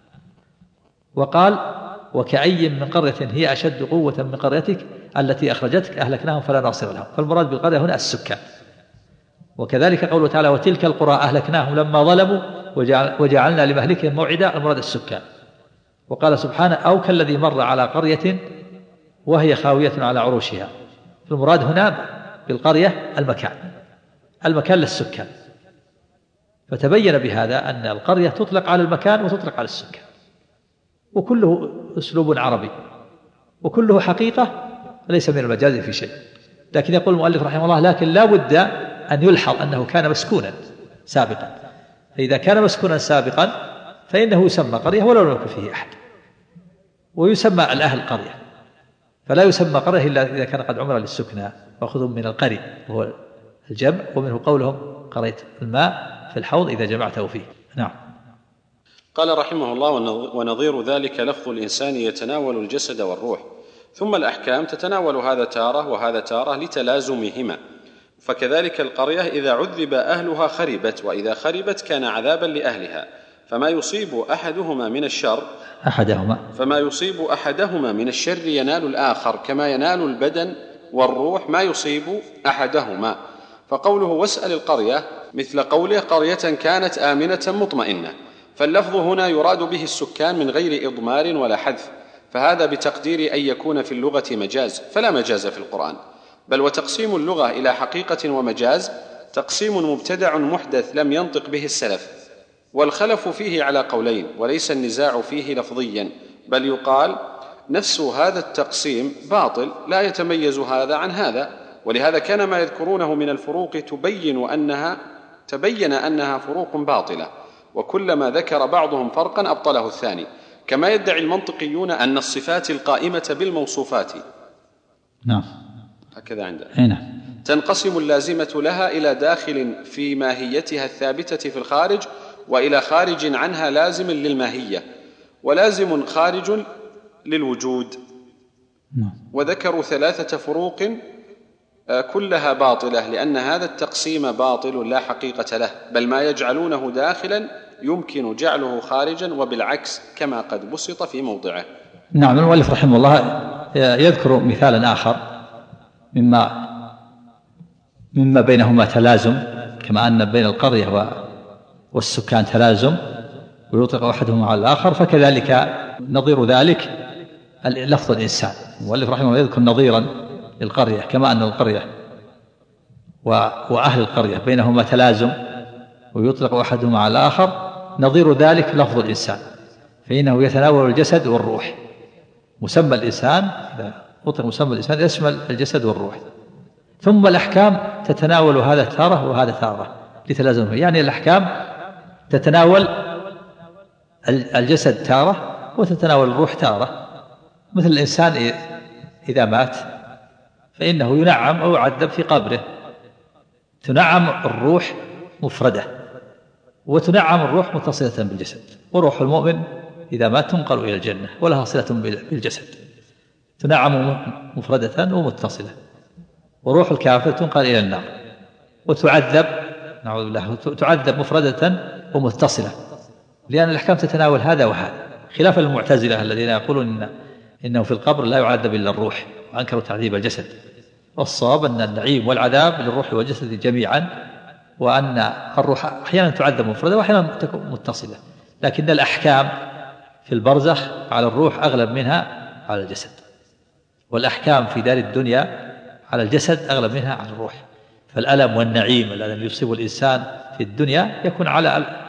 Speaker 3: وقال: وكأي من قرية هي أشد قوة من قريتك التي أخرجتك أهلكناهم فلا ناصر لهم. فالمراد بالقرية هنا السكان. وكذلك قوله تعالى: وتلك القرى أهلكناهم لما ظلموا وجعلنا لمهلكهم موعدا. المراد السكان. وقال سبحانه: أو كالذي مر على قرية وهي خاوية على عروشها. فالمراد هنا بالقرية المكان المكان للسكان. فتبين بهذا أن القرية تطلق على المكان وتطلق على السكان، وكله أسلوب عربي وكله حقيقة ليس من المجاز في شيء. لكن يقول المؤلف رحمه الله: لكن لا بد أن يلحظ أنه كان مسكونا سابقا، فإذا كان مسكونا سابقا فإنه يسمى قرية ولو لم يكن فيه أحد، ويسمى الأهل قرية، فلا يسمى قرية إلا إذا كان قد عمر للسكنى. وأخذوا من القري وهو الجمع، ومنه قولهم قريت الماء في الحوض إذا جمعته فيه. نعم.
Speaker 2: قال رحمه الله: ونظير ذلك لفظ الإنسان يتناول الجسد والروح، ثم الأحكام تتناول هذا تارة وهذا تارة لتلازمهما. فكذلك القرية إذا عذب أهلها خربت، وإذا خربت كان عذابا لأهلها. فما يصيب أحدهما من الشر
Speaker 3: أحدهما
Speaker 2: فما يصيب أحدهما من الشر ينال الآخر، كما ينال البدن والروح ما يصيب أحدهما. فقوله: واسأل القرية مثل قوله: قرية كانت آمنة مطمئنة. فاللفظ هنا يراد به السكان من غير إضمار ولا حذف، فهذا بتقدير أن يكون في اللغة مجاز، فلا مجاز في القرآن. بل وتقسيم اللغة إلى حقيقة ومجاز تقسيم مبتدع محدث لم ينطق به السلف، والخلف فيه على قولين، وليس النزاع فيه لفظيا، بل يقال نفس هذا التقسيم باطل لا يتميز هذا عن هذا. ولهذا كان ما يذكرونه من الفروق تبين أنها تبين أنها فروق باطلة، وكلما ذكر بعضهم فرقا أبطله الثاني، كما يدعي المنطقيون أن الصفات القائمة بالموصوفات
Speaker 3: نعم
Speaker 2: هكذا عندنا
Speaker 3: هنا
Speaker 2: تنقسم اللازمة لها إلى داخل في ماهيتها الثابتة في الخارج، وإلى خارج عنها لازم للماهية، ولازم خارج للوجود. وذكروا ثلاثة فروق كلها باطلة، لأن هذا التقسيم باطل لا حقيقة له، بل ما يجعلونه داخلا يمكن جعله خارجا، وبالعكس كما قد بسط في موضعه.
Speaker 3: نعم. المؤلف رحمه الله يذكر مثالا آخر مما مما بينهما تلازم، كما أن بين القرية والسكان تلازم ويطلق أحدهما على الآخر، فكذلك نظير ذلك لفظ الإنسان. المؤلف رحمه الله يذكر نظيرا للقرية، كما أن القرية وأهل القرية بينهما تلازم ويطلق أحدهما على الآخر، نظير ذلك لفظ الإنسان، فإنه يتناول الجسد والروح. مسمى الإنسان إذا أطلق مسمى الإنسان يشمل الجسد والروح. ثم الأحكام تتناول هذا تارة وهذا تارة لتلازمه، يعني الأحكام تتناول الجسد تارة وتتناول الروح تارة. مثل الإنسان إذا مات فإنه ينعم أو يعذب في قبره، تنعم الروح مفردة وتنعم الروح متصلة بالجسد. وروح المؤمن إذا مات تنقل إلى الجنة ولها صلة بالجسد، تنعم مفردة ومتصلة. وروح الكافر تنقل إلى النار وتعذب، نعوذ بالله، تعذب مفردة ومتصلة، لأن الأحكام تتناول هذا وهذا، خلاف المعتزلة الذين يقولون إن إنه في القبر لا يعذب إلا الروح وأنكروا تعذيب الجسد. والصواب أن النعيم والعذاب للروح والجسد جميعا، وأن الروح أحيانا تعذب مفردة وأحيانا تكون متصلة، لكن الأحكام في البرزخ على الروح أغلب منها على الجسد، والأحكام في دار الدنيا على الجسد أغلب منها على الروح. فالألم والنعيم الذي يصيب الإنسان في الدنيا يكون على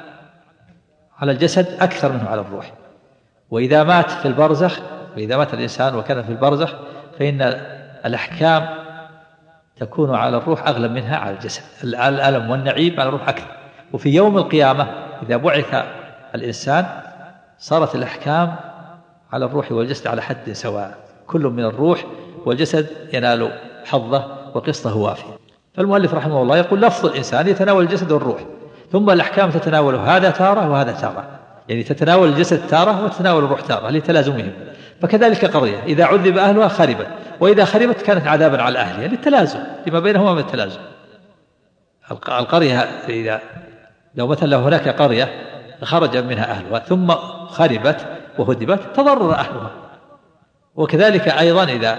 Speaker 3: على الجسد أكثر منه على الروح. وإذا مات في البرزخ، وإذا مات الإنسان وكان في البرزخ، فإن الأحكام تكون على الروح أغلب منها على الجسد، الألم والنعيم على الروح أكثر. وفي يوم القيامة إذا بعث الإنسان صارت الأحكام على الروح والجسد على حد سواء، كل من الروح والجسد ينال حظه وقسطه وافي. فالمؤلف رحمه الله يقول لفظ الإنسان يتناول الجسد والروح، ثم الأحكام تتناول هذا تارة وهذا تارة، يعني تتناول الجسد تارة وتتناول الروح تارة لتلازمهم. فكذلك قرية إذا عذب أهلها خربت، وإذا خربت كانت عذابا على أهلها للتلازم، لما بينهما من التلازم. القرية إذا لو مثلا لو هناك قرية خرج منها أهلها ثم خربت وهدبت تضرر أهلها، وكذلك أيضا إذا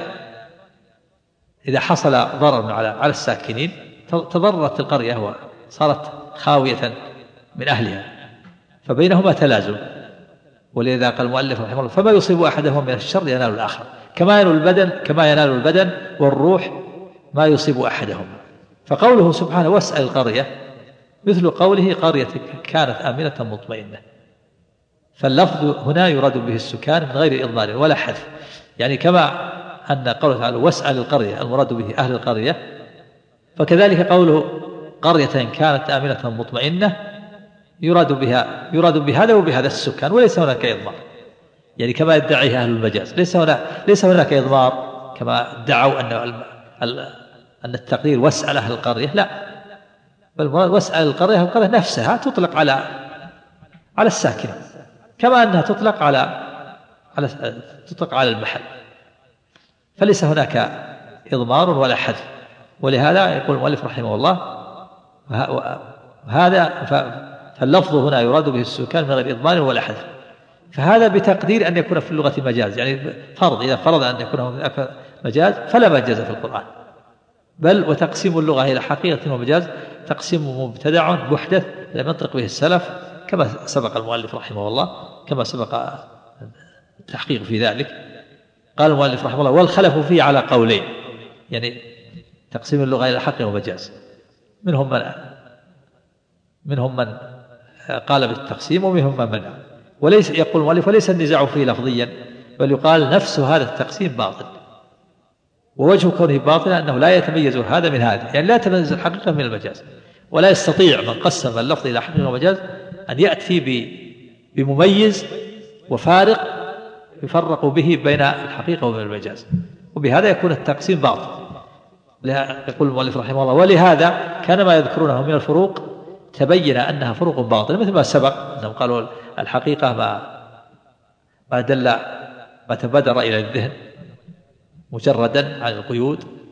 Speaker 3: إذا حصل ضرر على على الساكنين تضررت القرية وصارت خاوية من أهلها، فبينهما تلازم. ولذا قال المؤلف رحمه الله فما يصيب أحدهم من الشر ينال الآخر، كما ينال البدن كما ينال البدن والروح ما يصيب أحدهم. فقوله سبحانه واسأل القرية مثل قوله قرية كانت آمنة مطمئنة، فاللفظ هنا يراد به السكان من غير إضمار ولا حذف، يعني كما أن قوله تعالى واسأل القرية المراد به أهل القرية، فكذلك قوله قرية كانت آمنة مطمئنة يراد بها يراد بهذا وبهذا السكان، وليس هناك إضمار، يعني كما يدعيه أهل المجاز ليس هناك ليس هناك إضمار كما ادعوا أن أن التقدير واسأل أهل القرية، لا، بل واسأل القرية القرية نفسها تطلق على على الساكن، كما أنها تطلق على على تطلق على المحل، فليس هناك إضمار ولا حذف. ولهذا يقول المؤلف رحمه الله هذا فاللفظ هنا يراد به السكان من غير إضمار ولا حذف، فهذا بتقدير أن يكون في اللغة مجاز، يعني فرض إذا فرض أن يكون هناك مجاز فلا مجاز في القرآن، بل وتقسيم اللغة إلى حقيقة ومجاز تقسيم مبتدع محدث لم ينطق به السلف، كما سبق المؤلف رحمه الله كما سبق التحقيق في ذلك. قال المؤلف رحمه الله والخلف فيه على قولين، يعني تقسيم اللغة إلى حق ومجاز، منهم من منهم من قال بالتقسيم ومنهم من منع، وليس يقول المؤلف وليس النزاع فيه لفظيا، بل يقال نفس هذا التقسيم باطل، ووجه كونه باطلا أنه لا يتميز هذا من هذا، يعني لا يتميز الحقيقة من المجاز، ولا يستطيع من قسم اللفظ إلى حقيقة ومجاز أن يأتي بمميز وفارق يفرق به بين الحقيقة وبين المجاز، وبهذا يكون التقسيم باطل. يقول المؤلف رحمه الله ولهذا كان ما يذكرونه من الفروق تبين أنها فروق باطلة، مثل ما سبق أنهم قالوا الحقيقة ما ما دل ما تبادر إلى الذهن مجردا عن القيود،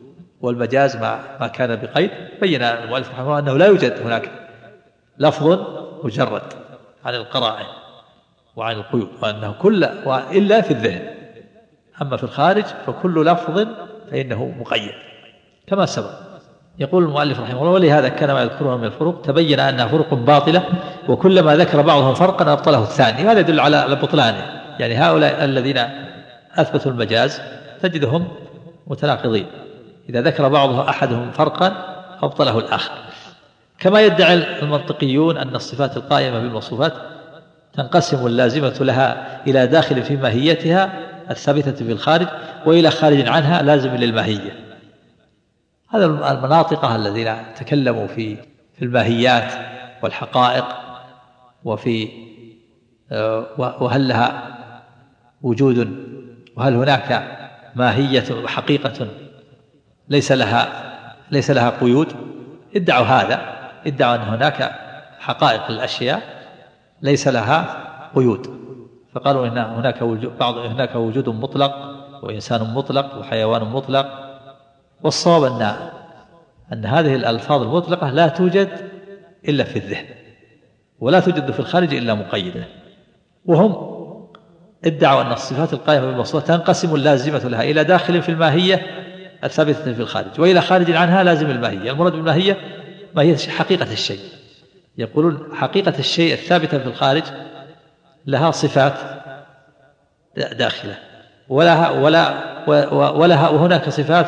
Speaker 1: والمجاز ما ما كان بقيد. بين المؤلف رحمه الله أنه لا يوجد هناك لفظ مجرد عن القرائن وعن القيود، وأنه كل إلا في الذهن. أما في الخارج فكل لفظ فإنه مقيد كما سبق. يقول المؤلف رحمه الله: ولهذا كان ما يذكرها من الفروق تبين أنها فروق باطلة، وكلما ذكر بعضهم فرقا أبطله الثاني. هذا يدل على بطلانه. يعني هؤلاء الذين أثبتوا المجاز تجدهم متناقضين، إذا ذكر بعضهم أحدهم فرقا أبطله الآخر. كما يدعي المنطقيون أن الصفات القائمة بالموصوفات تنقسم اللازمة لها إلى داخل في ماهيتها الثابتة في الخارج، وإلى خارج عنها لازم للماهية. هذا المناطقة الذين تكلموا في في الماهيات والحقائق وفي وهل لها وجود وهل هناك ماهية وحقيقة ليس لها ليس لها قيود، ادعوا هذا، ادعوا أن هناك حقائق الأشياء ليس لها قيود، فقالوا إن هناك وجود بعض هناك وجود مطلق وإنسان مطلق وحيوان مطلق. والصواب أن أن هذه الألفاظ المطلقة لا توجد إلا في الذهن، ولا توجد في الخارج إلا مقيدة. وهم ادعوا أن الصفات القائمة بالموصوفات تنقسم اللازمة لها إلى داخل في الماهية الثابتة في الخارج، وإلى خارج عنها لازم الماهية. المراد بالماهية ماهية حقيقة الشيء. يقولون حقيقة الشيء الثابتة في الخارج لها صفات داخلة، ولها ولا ولها وهناك صفات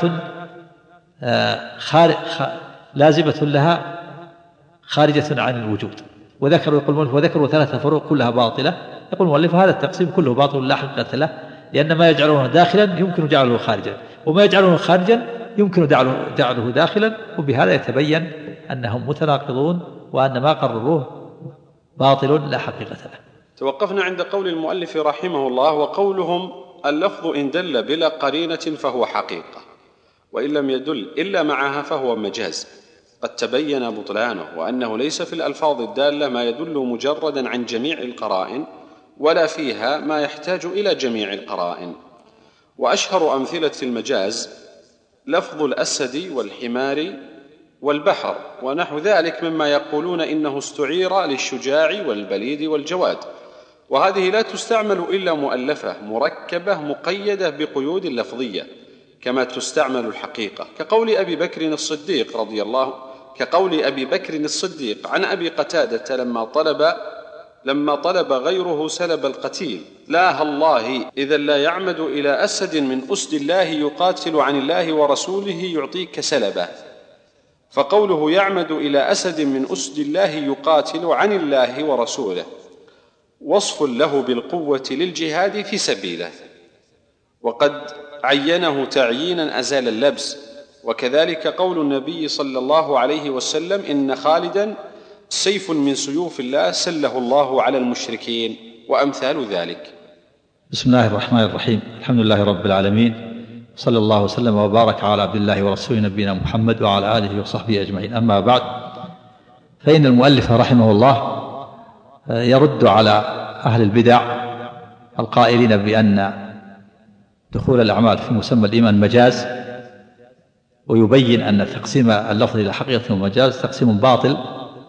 Speaker 1: خارج لازمة لها خارجة عن الوجود. وذكروا يقول المؤلف وذكروا ثلاثة فروق كلها باطلة. يقول المؤلف هذا التقسيم كله باطل لا حقيقة له، لأن ما يجعلونه داخلا يمكن جعله خارجا، وما يجعله خارجا يمكن جعله داخلا. وبهذا يتبين أنهم متناقضون، وأن ما قرروه باطل لا حقيقة له.
Speaker 2: توقفنا عند قول المؤلف رحمه الله: وقولهم اللفظ إن دل بلا قرينة فهو حقيقة، وإن لم يدل إلا معها فهو مجاز، قد تبين بطلانه، وأنه ليس في الألفاظ الدالة ما يدل مجردا عن جميع القرائن، ولا فيها ما يحتاج إلى جميع القرائن. وأشهر أمثلة المجاز لفظ الأسد والحمار والبحر ونحو ذلك مما يقولون إنه استعير للشجاع والبليد والجواد، وهذه لا تستعمل إلا مؤلفة مركبة مقيدة بقيود لفظية كما تستعمل الحقيقة، كقول أبي بكر الصديق رضي الله كقول أبي بكر الصديق عن أبي قتادة لما طلب لما طلب غيره سلب القتيل: لا الله إذا لا يعمد إلى أسد من أسد الله يقاتل عن الله ورسوله يعطيك سلبه. فقوله يعمد إلى أسد من أسد الله يقاتل عن الله ورسوله وصف له بالقوة للجهاد في سبيله، وقد عينه تعيينا أزال اللبس. وكذلك قول النبي صلى الله عليه وسلم: إن خالدا سيف من سيوف الله سله الله على المشركين، وأمثال ذلك.
Speaker 3: بسم الله الرحمن الرحيم. الحمد لله رب العالمين، صلى الله وسلم وبارك على عبد الله ورسوله نبينا محمد وعلى آله وصحبه أجمعين. أما بعد، فإن المؤلف رحمه الله يرد على أهل البدع القائلين بأن دخول الأعمال في مسمى الإيمان مجاز، ويبين أن تقسيم اللفظ إلى حقيقة ومجاز تقسيم باطل.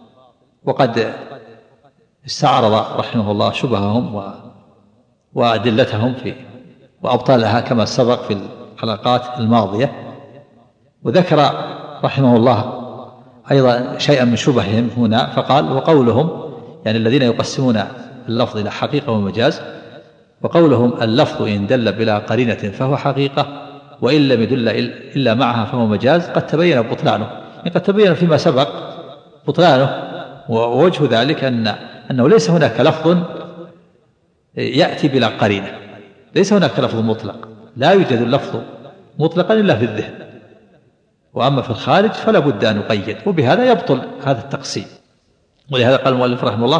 Speaker 3: وقد استعرض رحمه الله شبههم وأدلتهم في وأبطالها كما سبق في الحلقات الماضية. وذكر رحمه الله أيضا شيئا من شبههم هنا، فقال: وقولهم يعني الذين يقسمون اللفظ إلى حقيقة ومجاز، وقولهم اللفظ إن دل بلا قرينة فهو حقيقة، وإن لم يدل إلا معها فهو مجاز، قد تبين بطلانه. يعني قد تبين فيما سبق بطلانه. ووجه ذلك أن أنه ليس هناك لفظ يأتي بلا قرينة، ليس هناك لفظ مطلق، لا يوجد اللفظ مطلقا إلا في الذهن، وأما في الخارج فلا بد أن يقيد، وبهذا يبطل هذا التقسيم. ولهذا قال المؤلف رحمه الله: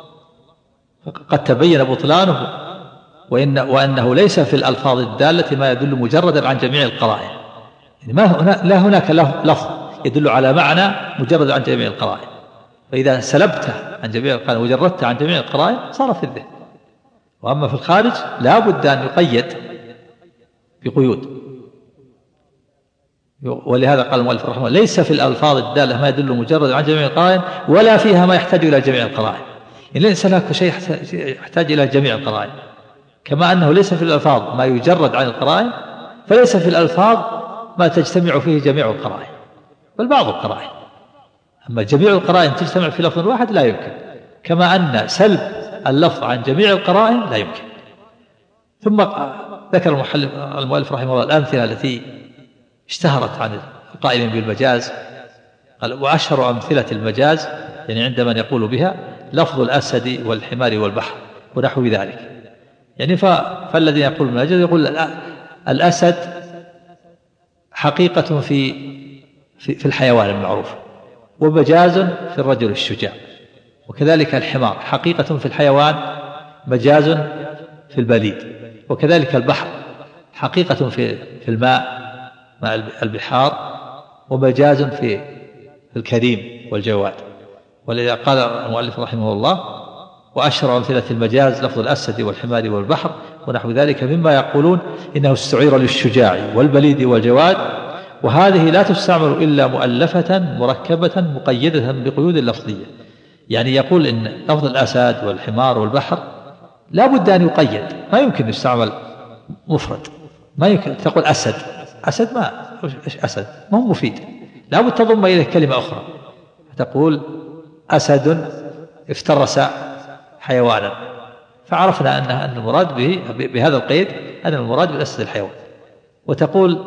Speaker 3: قد تبين بطلانه، وإن وأنه ليس في الألفاظ الدالة ما يدل مجردا عن جميع القرائن. يعني ما هنا لا هناك لفظ يدل على معنى مجرد عن جميع القرائن، فإذا سلبته عن جميع القرائن وجردته عن جميع القرائن صار في الذهن. وأما في الخارج لا بد أن يقيد بقيود.
Speaker 1: ولهذا قال المؤلف رحمه الله ليس في الألفاظ الدالة ما يدل مجرد عن جميع القرائن ولا فيها ما يحتاج إلى جميع القرائن. إن الإنسان هناك شيء يحتاج إلى جميع القرائن، كما أنه ليس في الألفاظ ما يجرد عن القرائن، فليس في الألفاظ ما تجتمع فيه جميع القرائن، بل بعض القرائن. أما جميع القرائن تجتمع في لفظ واحد لا يمكن، كما أن سلب اللفظ عن جميع القرائن لا يمكن. ثم ذكر المؤلف رحمه الله الأمثلة التي اشتهرت عن القائلين بالمجاز، قال وأشهر أمثلة المجاز يعني عند من يقول بها لفظ الأسد والحمار والبحر ونحو ذلك. يعني فالذي يقول بالمجاز يقول الأسد حقيقة في في الحيوان المعروف، ومجاز في الرجل الشجاع. وكذلك الحمار حقيقة في الحيوان، مجاز في البليد. وكذلك البحر حقيقة في في الماء مع البحار، ومجاز في الكريم والجواد. ولذا قال المؤلف رحمه الله وأشهر أمثلة المجاز لفظ الأسد والحمار والبحر ونحو ذلك مما يقولون إنه استعير للشجاع والبليد والجواد، وهذه لا تستعمل إلا مؤلفة مركبة مقيدة بقيود لفظية. يعني يقول إن لفظ الأسد والحمار والبحر لا بد أن يقيد، ما يمكن يستعمل مفرد. ما يمكن تقول أسد، أسد ما أسد ما هو مفيد، لا بد تضم إليه كلمة أخرى، تقول أسد افترس حيوانا، فعرفنا أن أن المراد به بهذا القيد أن المراد بالأسد الحيوان. وتقول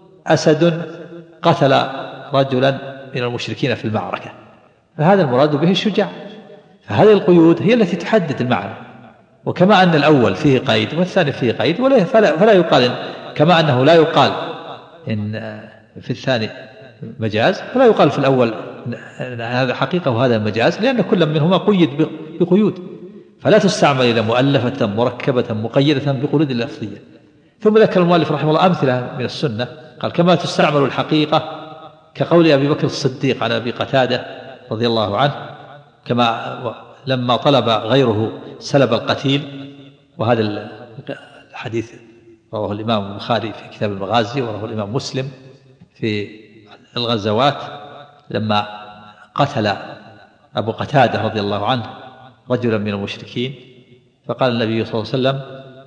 Speaker 1: أسد قتل رجلا من المشركين في المعركة، فهذا المراد به الشجاع. فهذه القيود هي التي تحدد المعنى. وكما أن الأول فيه قيد والثاني فيه قيد فلا, فلا يقال إن كما أنه لا يقال إن في الثاني مجاز فلا يقال في الأول هذا حقيقة وهذا مجاز، لأن كل منهما قيد بقيود، فلا تستعمل إلى مؤلفة مركبة مقيدة بقيود لفظية. ثم ذكر المؤلف رحمه الله أمثلة من السنة، قال كما تستعمل الحقيقة كقول أبي بكر الصديق على أبي قتادة رضي الله عنه، كما لما طلب غيره سلب القتيل. وهذا الحديث رواه الإمام البخاري في كتاب المغازي، ورواه الإمام مسلم في الغزوات لما قتل أبو قتادة رضي الله عنه رجلا من المشركين، فقال النبي صلى الله عليه وسلم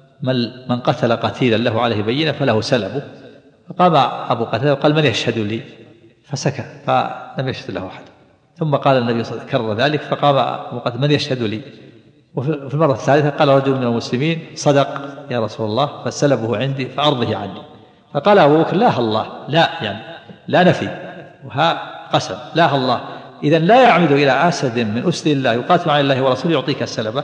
Speaker 1: من قتل قتيلا له عليه بينة فله سلبه. فقام أبو قتادة وقال من يشهد لي؟ فسكت، فلم يشهد له أحد. ثم قال النبي صلى الله عليه وسلم كرر ذلك، فقام أبو قتادة من يشهد لي؟ وفي المرة الثالثة قال رجل من المسلمين صدق يا رسول الله فسلبه عندي فأرضه عني. فقال أبو بكر لا الله، لا يعني لا نفي وها قسم، لا الله إذن لا يعمد إلى أسد من أسد الله يقاتل عن الله ورسوله يعطيك السلبة.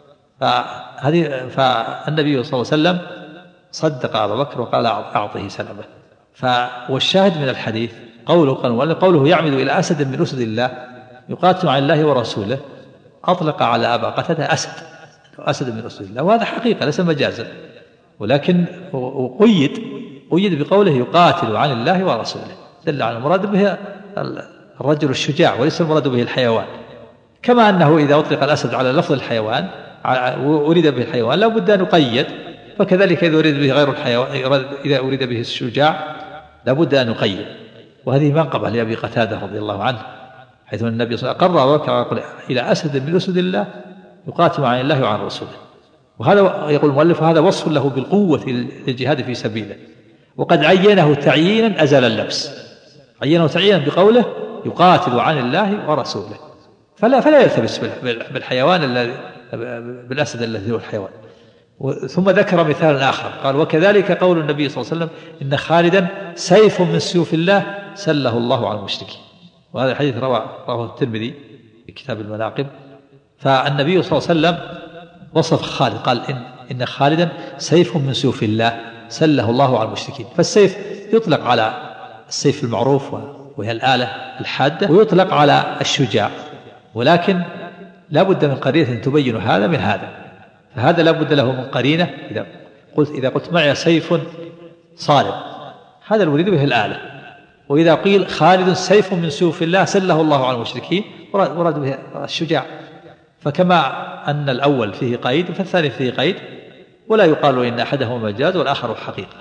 Speaker 1: فهذه فالنبي صلى الله عليه وسلم صدق أبو بكر وقال أعطه سلبة. والشاهد من الحديث قوله قوله يعمد إلى أسد من أسد الله يقاتل عن الله ورسوله، أطلق على أبا قتادة أسد أسد من أسد الله، وهذا حقيقة ليس مجازا، ولكن قيد قيد بقوله يقاتل عن الله ورسوله، دل على المراد به الرجل الشجاع وليس المراد به الحيوان. كما أنه إذا أطلق الأسد على لفظ الحيوان أريد به الحيوان لا بد أن يقيد، فكذلك إذا أريد به غير الحيوان إذا أريد به الشجاع لا بد أن يقيد. وهذه منقبة لأبي قتادة رضي الله عنه، حيث النبي صلى الله عليه وسلم قرر وقال إلى أسد من أسد الله يقاتل عن الله وعن رسوله. وهذا يقول المؤلف هذا وصف له بالقوة للجهاد في سبيله، وقد عينه تعيينا أزل اللبس، عينه تعيينا بقوله يقاتل عن الله ورسوله، فلا فلا يلتبس بالحيوان الذي بالأسد الذي هو الحيوان. ثم ذكر مثال آخر قال وكذلك قول النبي صلى الله عليه وسلم إن خالدا سيف من سيوف الله سله الله على المشركين. وهذا الحديث رواه الترمذي في كتاب المناقب. فالنبي صلى الله عليه وسلم وصف خالد قال إن, إن خالدا سيف من سيوف الله سله الله على المشركين. فالسيف يطلق على السيف المعروف وهي الآلة الحادة، ويطلق على الشجاع، ولكن لا بد من قرينة تبين هذا من هذا، فهذا لا بد له من قرينة. إذا قلت إذا قلت معي سيف صارم هذا المريد به الآلة، وإذا قيل خالد سيف من سيوف الله سله الله على المشركين وراد به الشجاع. فكما أن الأول فيه قيد فالثاني فيه قيد، ولا يقال إن أحدهما مجاز والآخر حقيقة.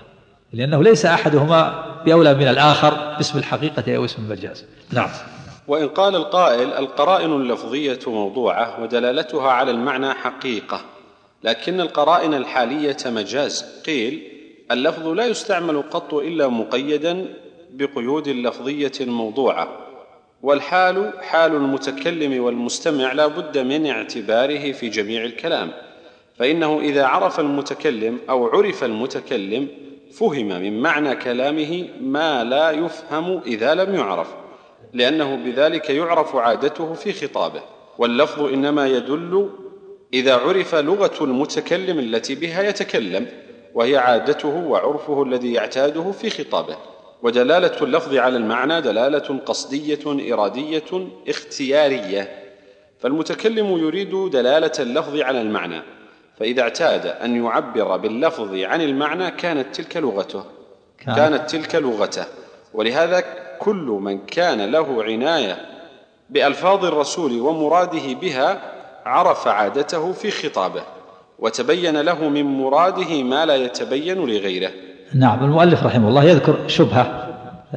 Speaker 1: لأنه ليس أحدهما بأولى من الآخر باسم الحقيقة أو اسم المجاز. نعم.
Speaker 2: وإن قال القائل القرائن اللفظية موضوعة ودلالتها على المعنى حقيقة، لكن القرائن الحالية مجاز، قيل اللفظ لا يستعمل قط إلا مقيدا بقيود لفظية موضوعة، والحال حال المتكلم والمستمع لا بد من اعتباره في جميع الكلام، فإنه إذا عرف المتكلم أو عرف المتكلم فهم من معنى كلامه ما لا يفهم إذا لم يعرف، لأنه بذلك يعرف عادته في خطابه. واللفظ إنما يدل إذا عرف لغة المتكلم التي بها يتكلم، وهي عادته وعرفه الذي يعتاده في خطابه. ودلالة اللفظ على المعنى دلالة قصدية إرادية اختيارية، فالمتكلم يريد دلالة اللفظ على المعنى، فإذا اعتاد أن يعبر باللفظ عن المعنى كانت تلك لغته كانت تلك لغته ولهذا كل من كان له عناية بألفاظ الرسول ومراده بها عرف عادته في خطابه، وتبين له من مراده ما لا يتبين لغيره.
Speaker 1: نعم. المؤلف رحمه الله يذكر شبهة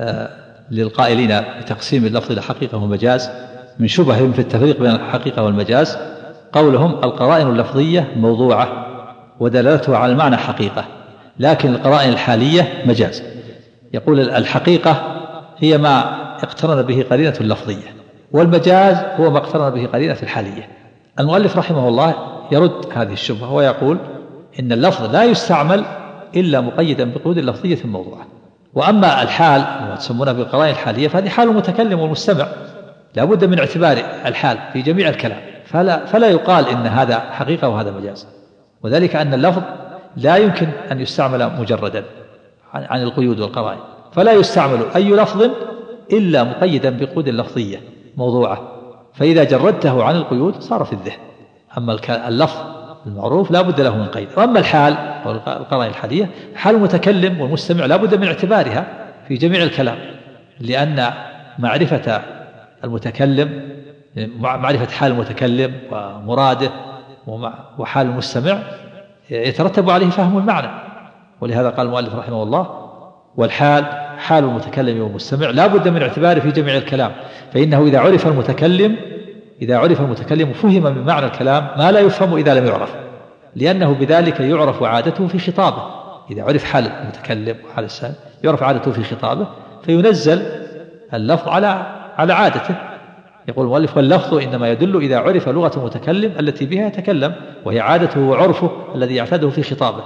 Speaker 1: للقائلين بتقسيم اللفظ إلى حقيقة ومجاز. من شبههم في التفريق بين الحقيقة والمجاز قولهم القرائن اللفظية موضوعة ودلالتها على المعنى حقيقة، لكن القرائن الحالية مجاز. يقول الحقيقة هي ما اقترن به قرينة لفظية، والمجاز هو ما اقترن به قرينة الحالية. المؤلف رحمه الله يرد هذه الشبهة ويقول إن اللفظ لا يستعمل إلا مقيدا بقيود لفظية موضوعة، وأما الحال وتسمونها بالقرائن الحالية فهذه حال المتكلم والمستمع، لا بد من اعتبار الحال في جميع الكلام، فلا, فلا يقال إن هذا حقيقة وهذا مجاز، وذلك أن اللفظ لا يمكن أن يستعمل مجردا عن القيود والقرائن، فلا يستعمل أي لفظ إلا مقيدا بقيود لفظية موضوعة، فإذا جردته عن القيود صار في الذهن. أما اللفظ المعروف لا بد له من قيد. وأما الحال والقرائن الحالية حال المتكلم والمستمع لا بد من اعتبارها في جميع الكلام، لأن معرفة المتكلم معرفة حال المتكلم ومراده وحال المستمع يترتب عليه فهم المعنى، ولهذا قال المؤلف رحمه الله والحال حال المتكلم والمستمع لا بد من اعتباره في جميع الكلام، فإنه إذا عرف المتكلم إذا عرف المتكلم فهم من معنى الكلام ما لا يفهم إذا لم يعرف، لأنه بذلك يعرف عادته في خطابه. إذا عرف حال المتكلم وحال السامع يعرف عادته في خطابه فينزل اللفظ على على عادته. يقول المؤلف واللفظ إنما يدل إذا عرف لغة المتكلم التي بها يتكلم، وهي عادته وعرفه الذي يعتاده في خطابه.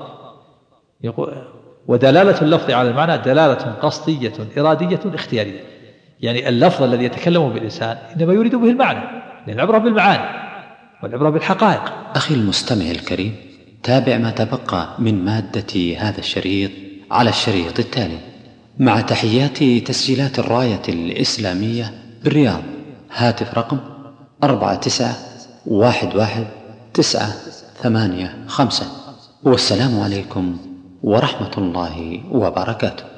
Speaker 1: يقول ودلالة اللفظ على المعنى دلالة قصدية إرادية اختيارية، يعني اللفظ الذي يتكلم بالإنسان إنما يريد به المعنى، لأن العبرة بالمعاني والعبرة بالحقائق.
Speaker 4: أخي المستمع الكريم، تابع ما تبقى من مادة هذا الشريط على الشريط التالي، مع تحيات تسجيلات الراية الإسلامية بالرياض. هاتف رقم أربعة تسعة واحد واحد تسعة ثمانية خمسة، والسلام عليكم ورحمة الله وبركاته.